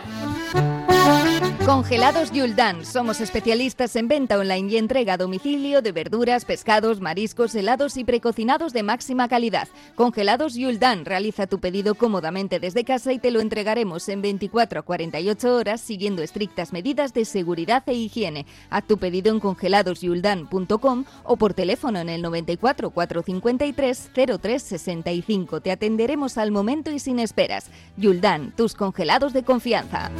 Congelados Yuldan. Somos especialistas en venta online y entrega a domicilio de verduras, pescados, mariscos, helados y precocinados de máxima calidad. Congelados Yuldan. Realiza tu pedido cómodamente desde casa y te lo entregaremos en veinticuatro a cuarenta y ocho horas siguiendo estrictas medidas de seguridad e higiene. Haz tu pedido en congelados yuldan punto com o por teléfono en el noventa y cuatro, cuatrocientos cincuenta y tres, cero tres sesenta y cinco. Te atenderemos al momento y sin esperas. Yuldan, tus congelados de confianza.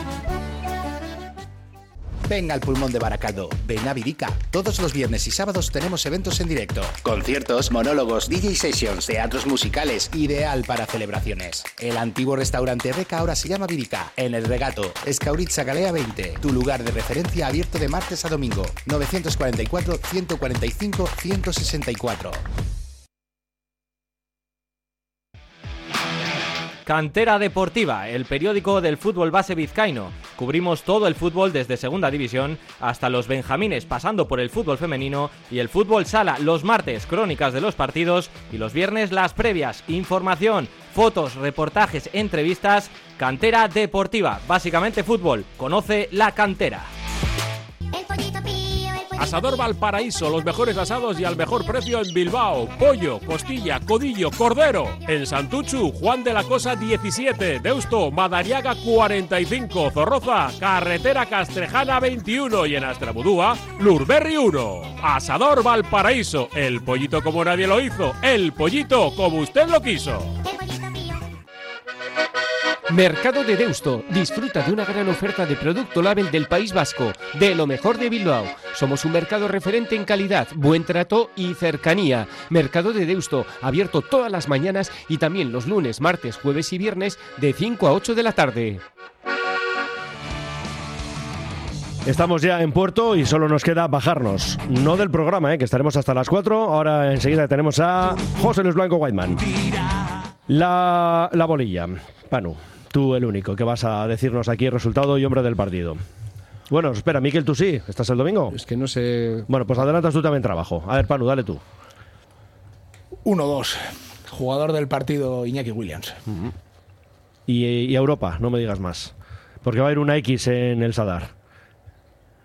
Ven al Pulmón de Baracaldo, ven a Virica. Todos los viernes y sábados tenemos eventos en directo. Conciertos, monólogos, D J sessions, teatros musicales, ideal para celebraciones. El antiguo restaurante Reca ahora se llama Virica, en el Regato, Escauritza Galea veinte. Tu lugar de referencia abierto de martes a domingo. novecientos cuarenta y cuatro, ciento cuarenta y cinco, ciento sesenta y cuatro. Cantera Deportiva, el periódico del fútbol base vizcaíno. Cubrimos todo el fútbol desde segunda división hasta los benjamines, pasando por el fútbol femenino y el fútbol sala. Los martes, crónicas de los partidos y los viernes, las previas. Información, fotos, reportajes, entrevistas. Cantera Deportiva, básicamente fútbol. Conoce la cantera. Asador Valparaíso, los mejores asados y al mejor precio en Bilbao. Pollo, costilla, codillo, cordero. En Santuchu, Juan de la Cosa diecisiete. Deusto, Madariaga cuarenta y cinco. Zorroza, Carretera Castrejana veintiuno. Y en Astrabudúa, Lurberri uno. Asador Valparaíso, el pollito como nadie lo hizo. El pollito como usted lo quiso. Mercado de Deusto. Disfruta de una gran oferta de producto label del País Vasco, de lo mejor de Bilbao. Somos un mercado referente en calidad, buen trato y cercanía. Mercado de Deusto, abierto todas las mañanas y también los lunes, martes, jueves y viernes de cinco a ocho de la tarde. Estamos ya en puerto y solo nos queda bajarnos. No del programa, ¿eh? Que estaremos hasta las cuatro. Ahora enseguida tenemos a José Luis Blanco Whiteman. La, la bolilla. Panu, tú el único que vas a decirnos aquí resultado y hombre del partido. Bueno, espera, Miquel, tú sí. ¿Estás el domingo? Es que no sé... Bueno, pues adelantas tú también trabajo. A ver, Panu, dale tú. uno dos. Jugador del partido Iñaki Williams. Uh-huh. y, y Europa, no me digas más. Porque va a haber una X en el Sadar.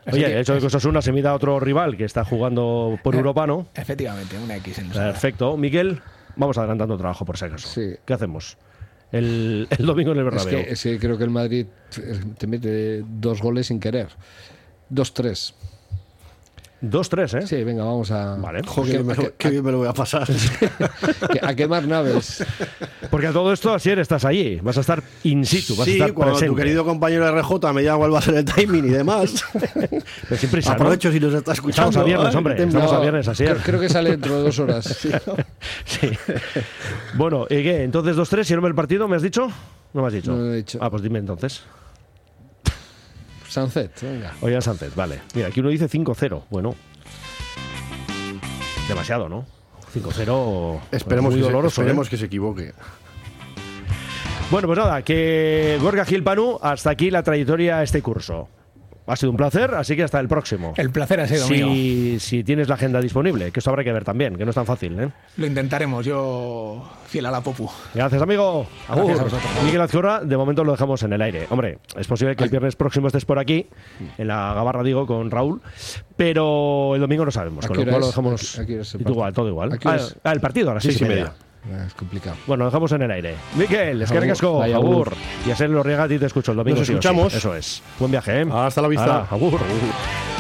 Oye, de hecho de que Osasuna se mida a otro rival que está jugando por Eh, Europa, ¿no? Efectivamente, una X en el Perfecto. Miguel, vamos adelantando trabajo por si acaso. Sí. ¿Qué hacemos? El, el domingo en el Es Bernabéu. que, es que creo que el Madrid te mete dos goles sin querer. Dos tres. Dos tres, ¿eh? Sí, venga, vamos a... Vale. Joder, qué, bien me lo, qué bien me lo voy a pasar. a quemar naves. Porque a todo esto, Asier, estás allí. Vas a estar in situ, vas Sí, a estar cuando presente. tu querido compañero R J me diga cuál va a ser el timing y demás. Pero sin prisa, ¿no? Aprovecho si nos está escuchando. Estamos a viernes, Ay, hombre. que Estamos no. a viernes, Asier. Creo, creo que sale dentro de dos horas. Sí. Sí. Bueno, ¿y qué? Entonces dos tres, si no me el partido, ¿me has dicho? No me has dicho. No lo he dicho. Ah, pues dime entonces. Sunset, venga. Oye, Sánchez, vale. Mira, aquí uno dice cinco cero. Bueno. Demasiado, ¿no? cinco cero. Esperemos, muy que, se, doloroso, esperemos ¿eh? que se equivoque. Bueno, pues nada, que Gorka Gil Panu, hasta aquí la trayectoria a este curso. Ha sido un placer, así que hasta el próximo. El placer ha sido si, mío. Si tienes la agenda disponible, que esto habrá que ver también, que no es tan fácil, ¿eh? Lo intentaremos, yo fiel a la Popu. Gracias, amigo. Gracias Agur. a vosotros. Miguel Azcorra, de momento lo dejamos en el aire. Hombre, es posible que el viernes próximo estés por aquí, en la Gabarra, digo, con Raúl, pero el domingo no sabemos, ¿A con qué lo hora cual lo es? dejamos ¿A qué- a qué hora es el y tú partido? igual, todo igual. ¿A qué Ah, hora es? ah, el partido a las seis, y media. Ah, es complicado. Bueno, lo dejamos en el aire. Miquel, es que Agur. recasco, Vaya, agur. agur. Y a ser Lorriaga, a ti te escucho el domingo. Nos sí o sí. escuchamos. Eso es. Buen viaje, ¿eh? Hasta la vista. Hala, agur.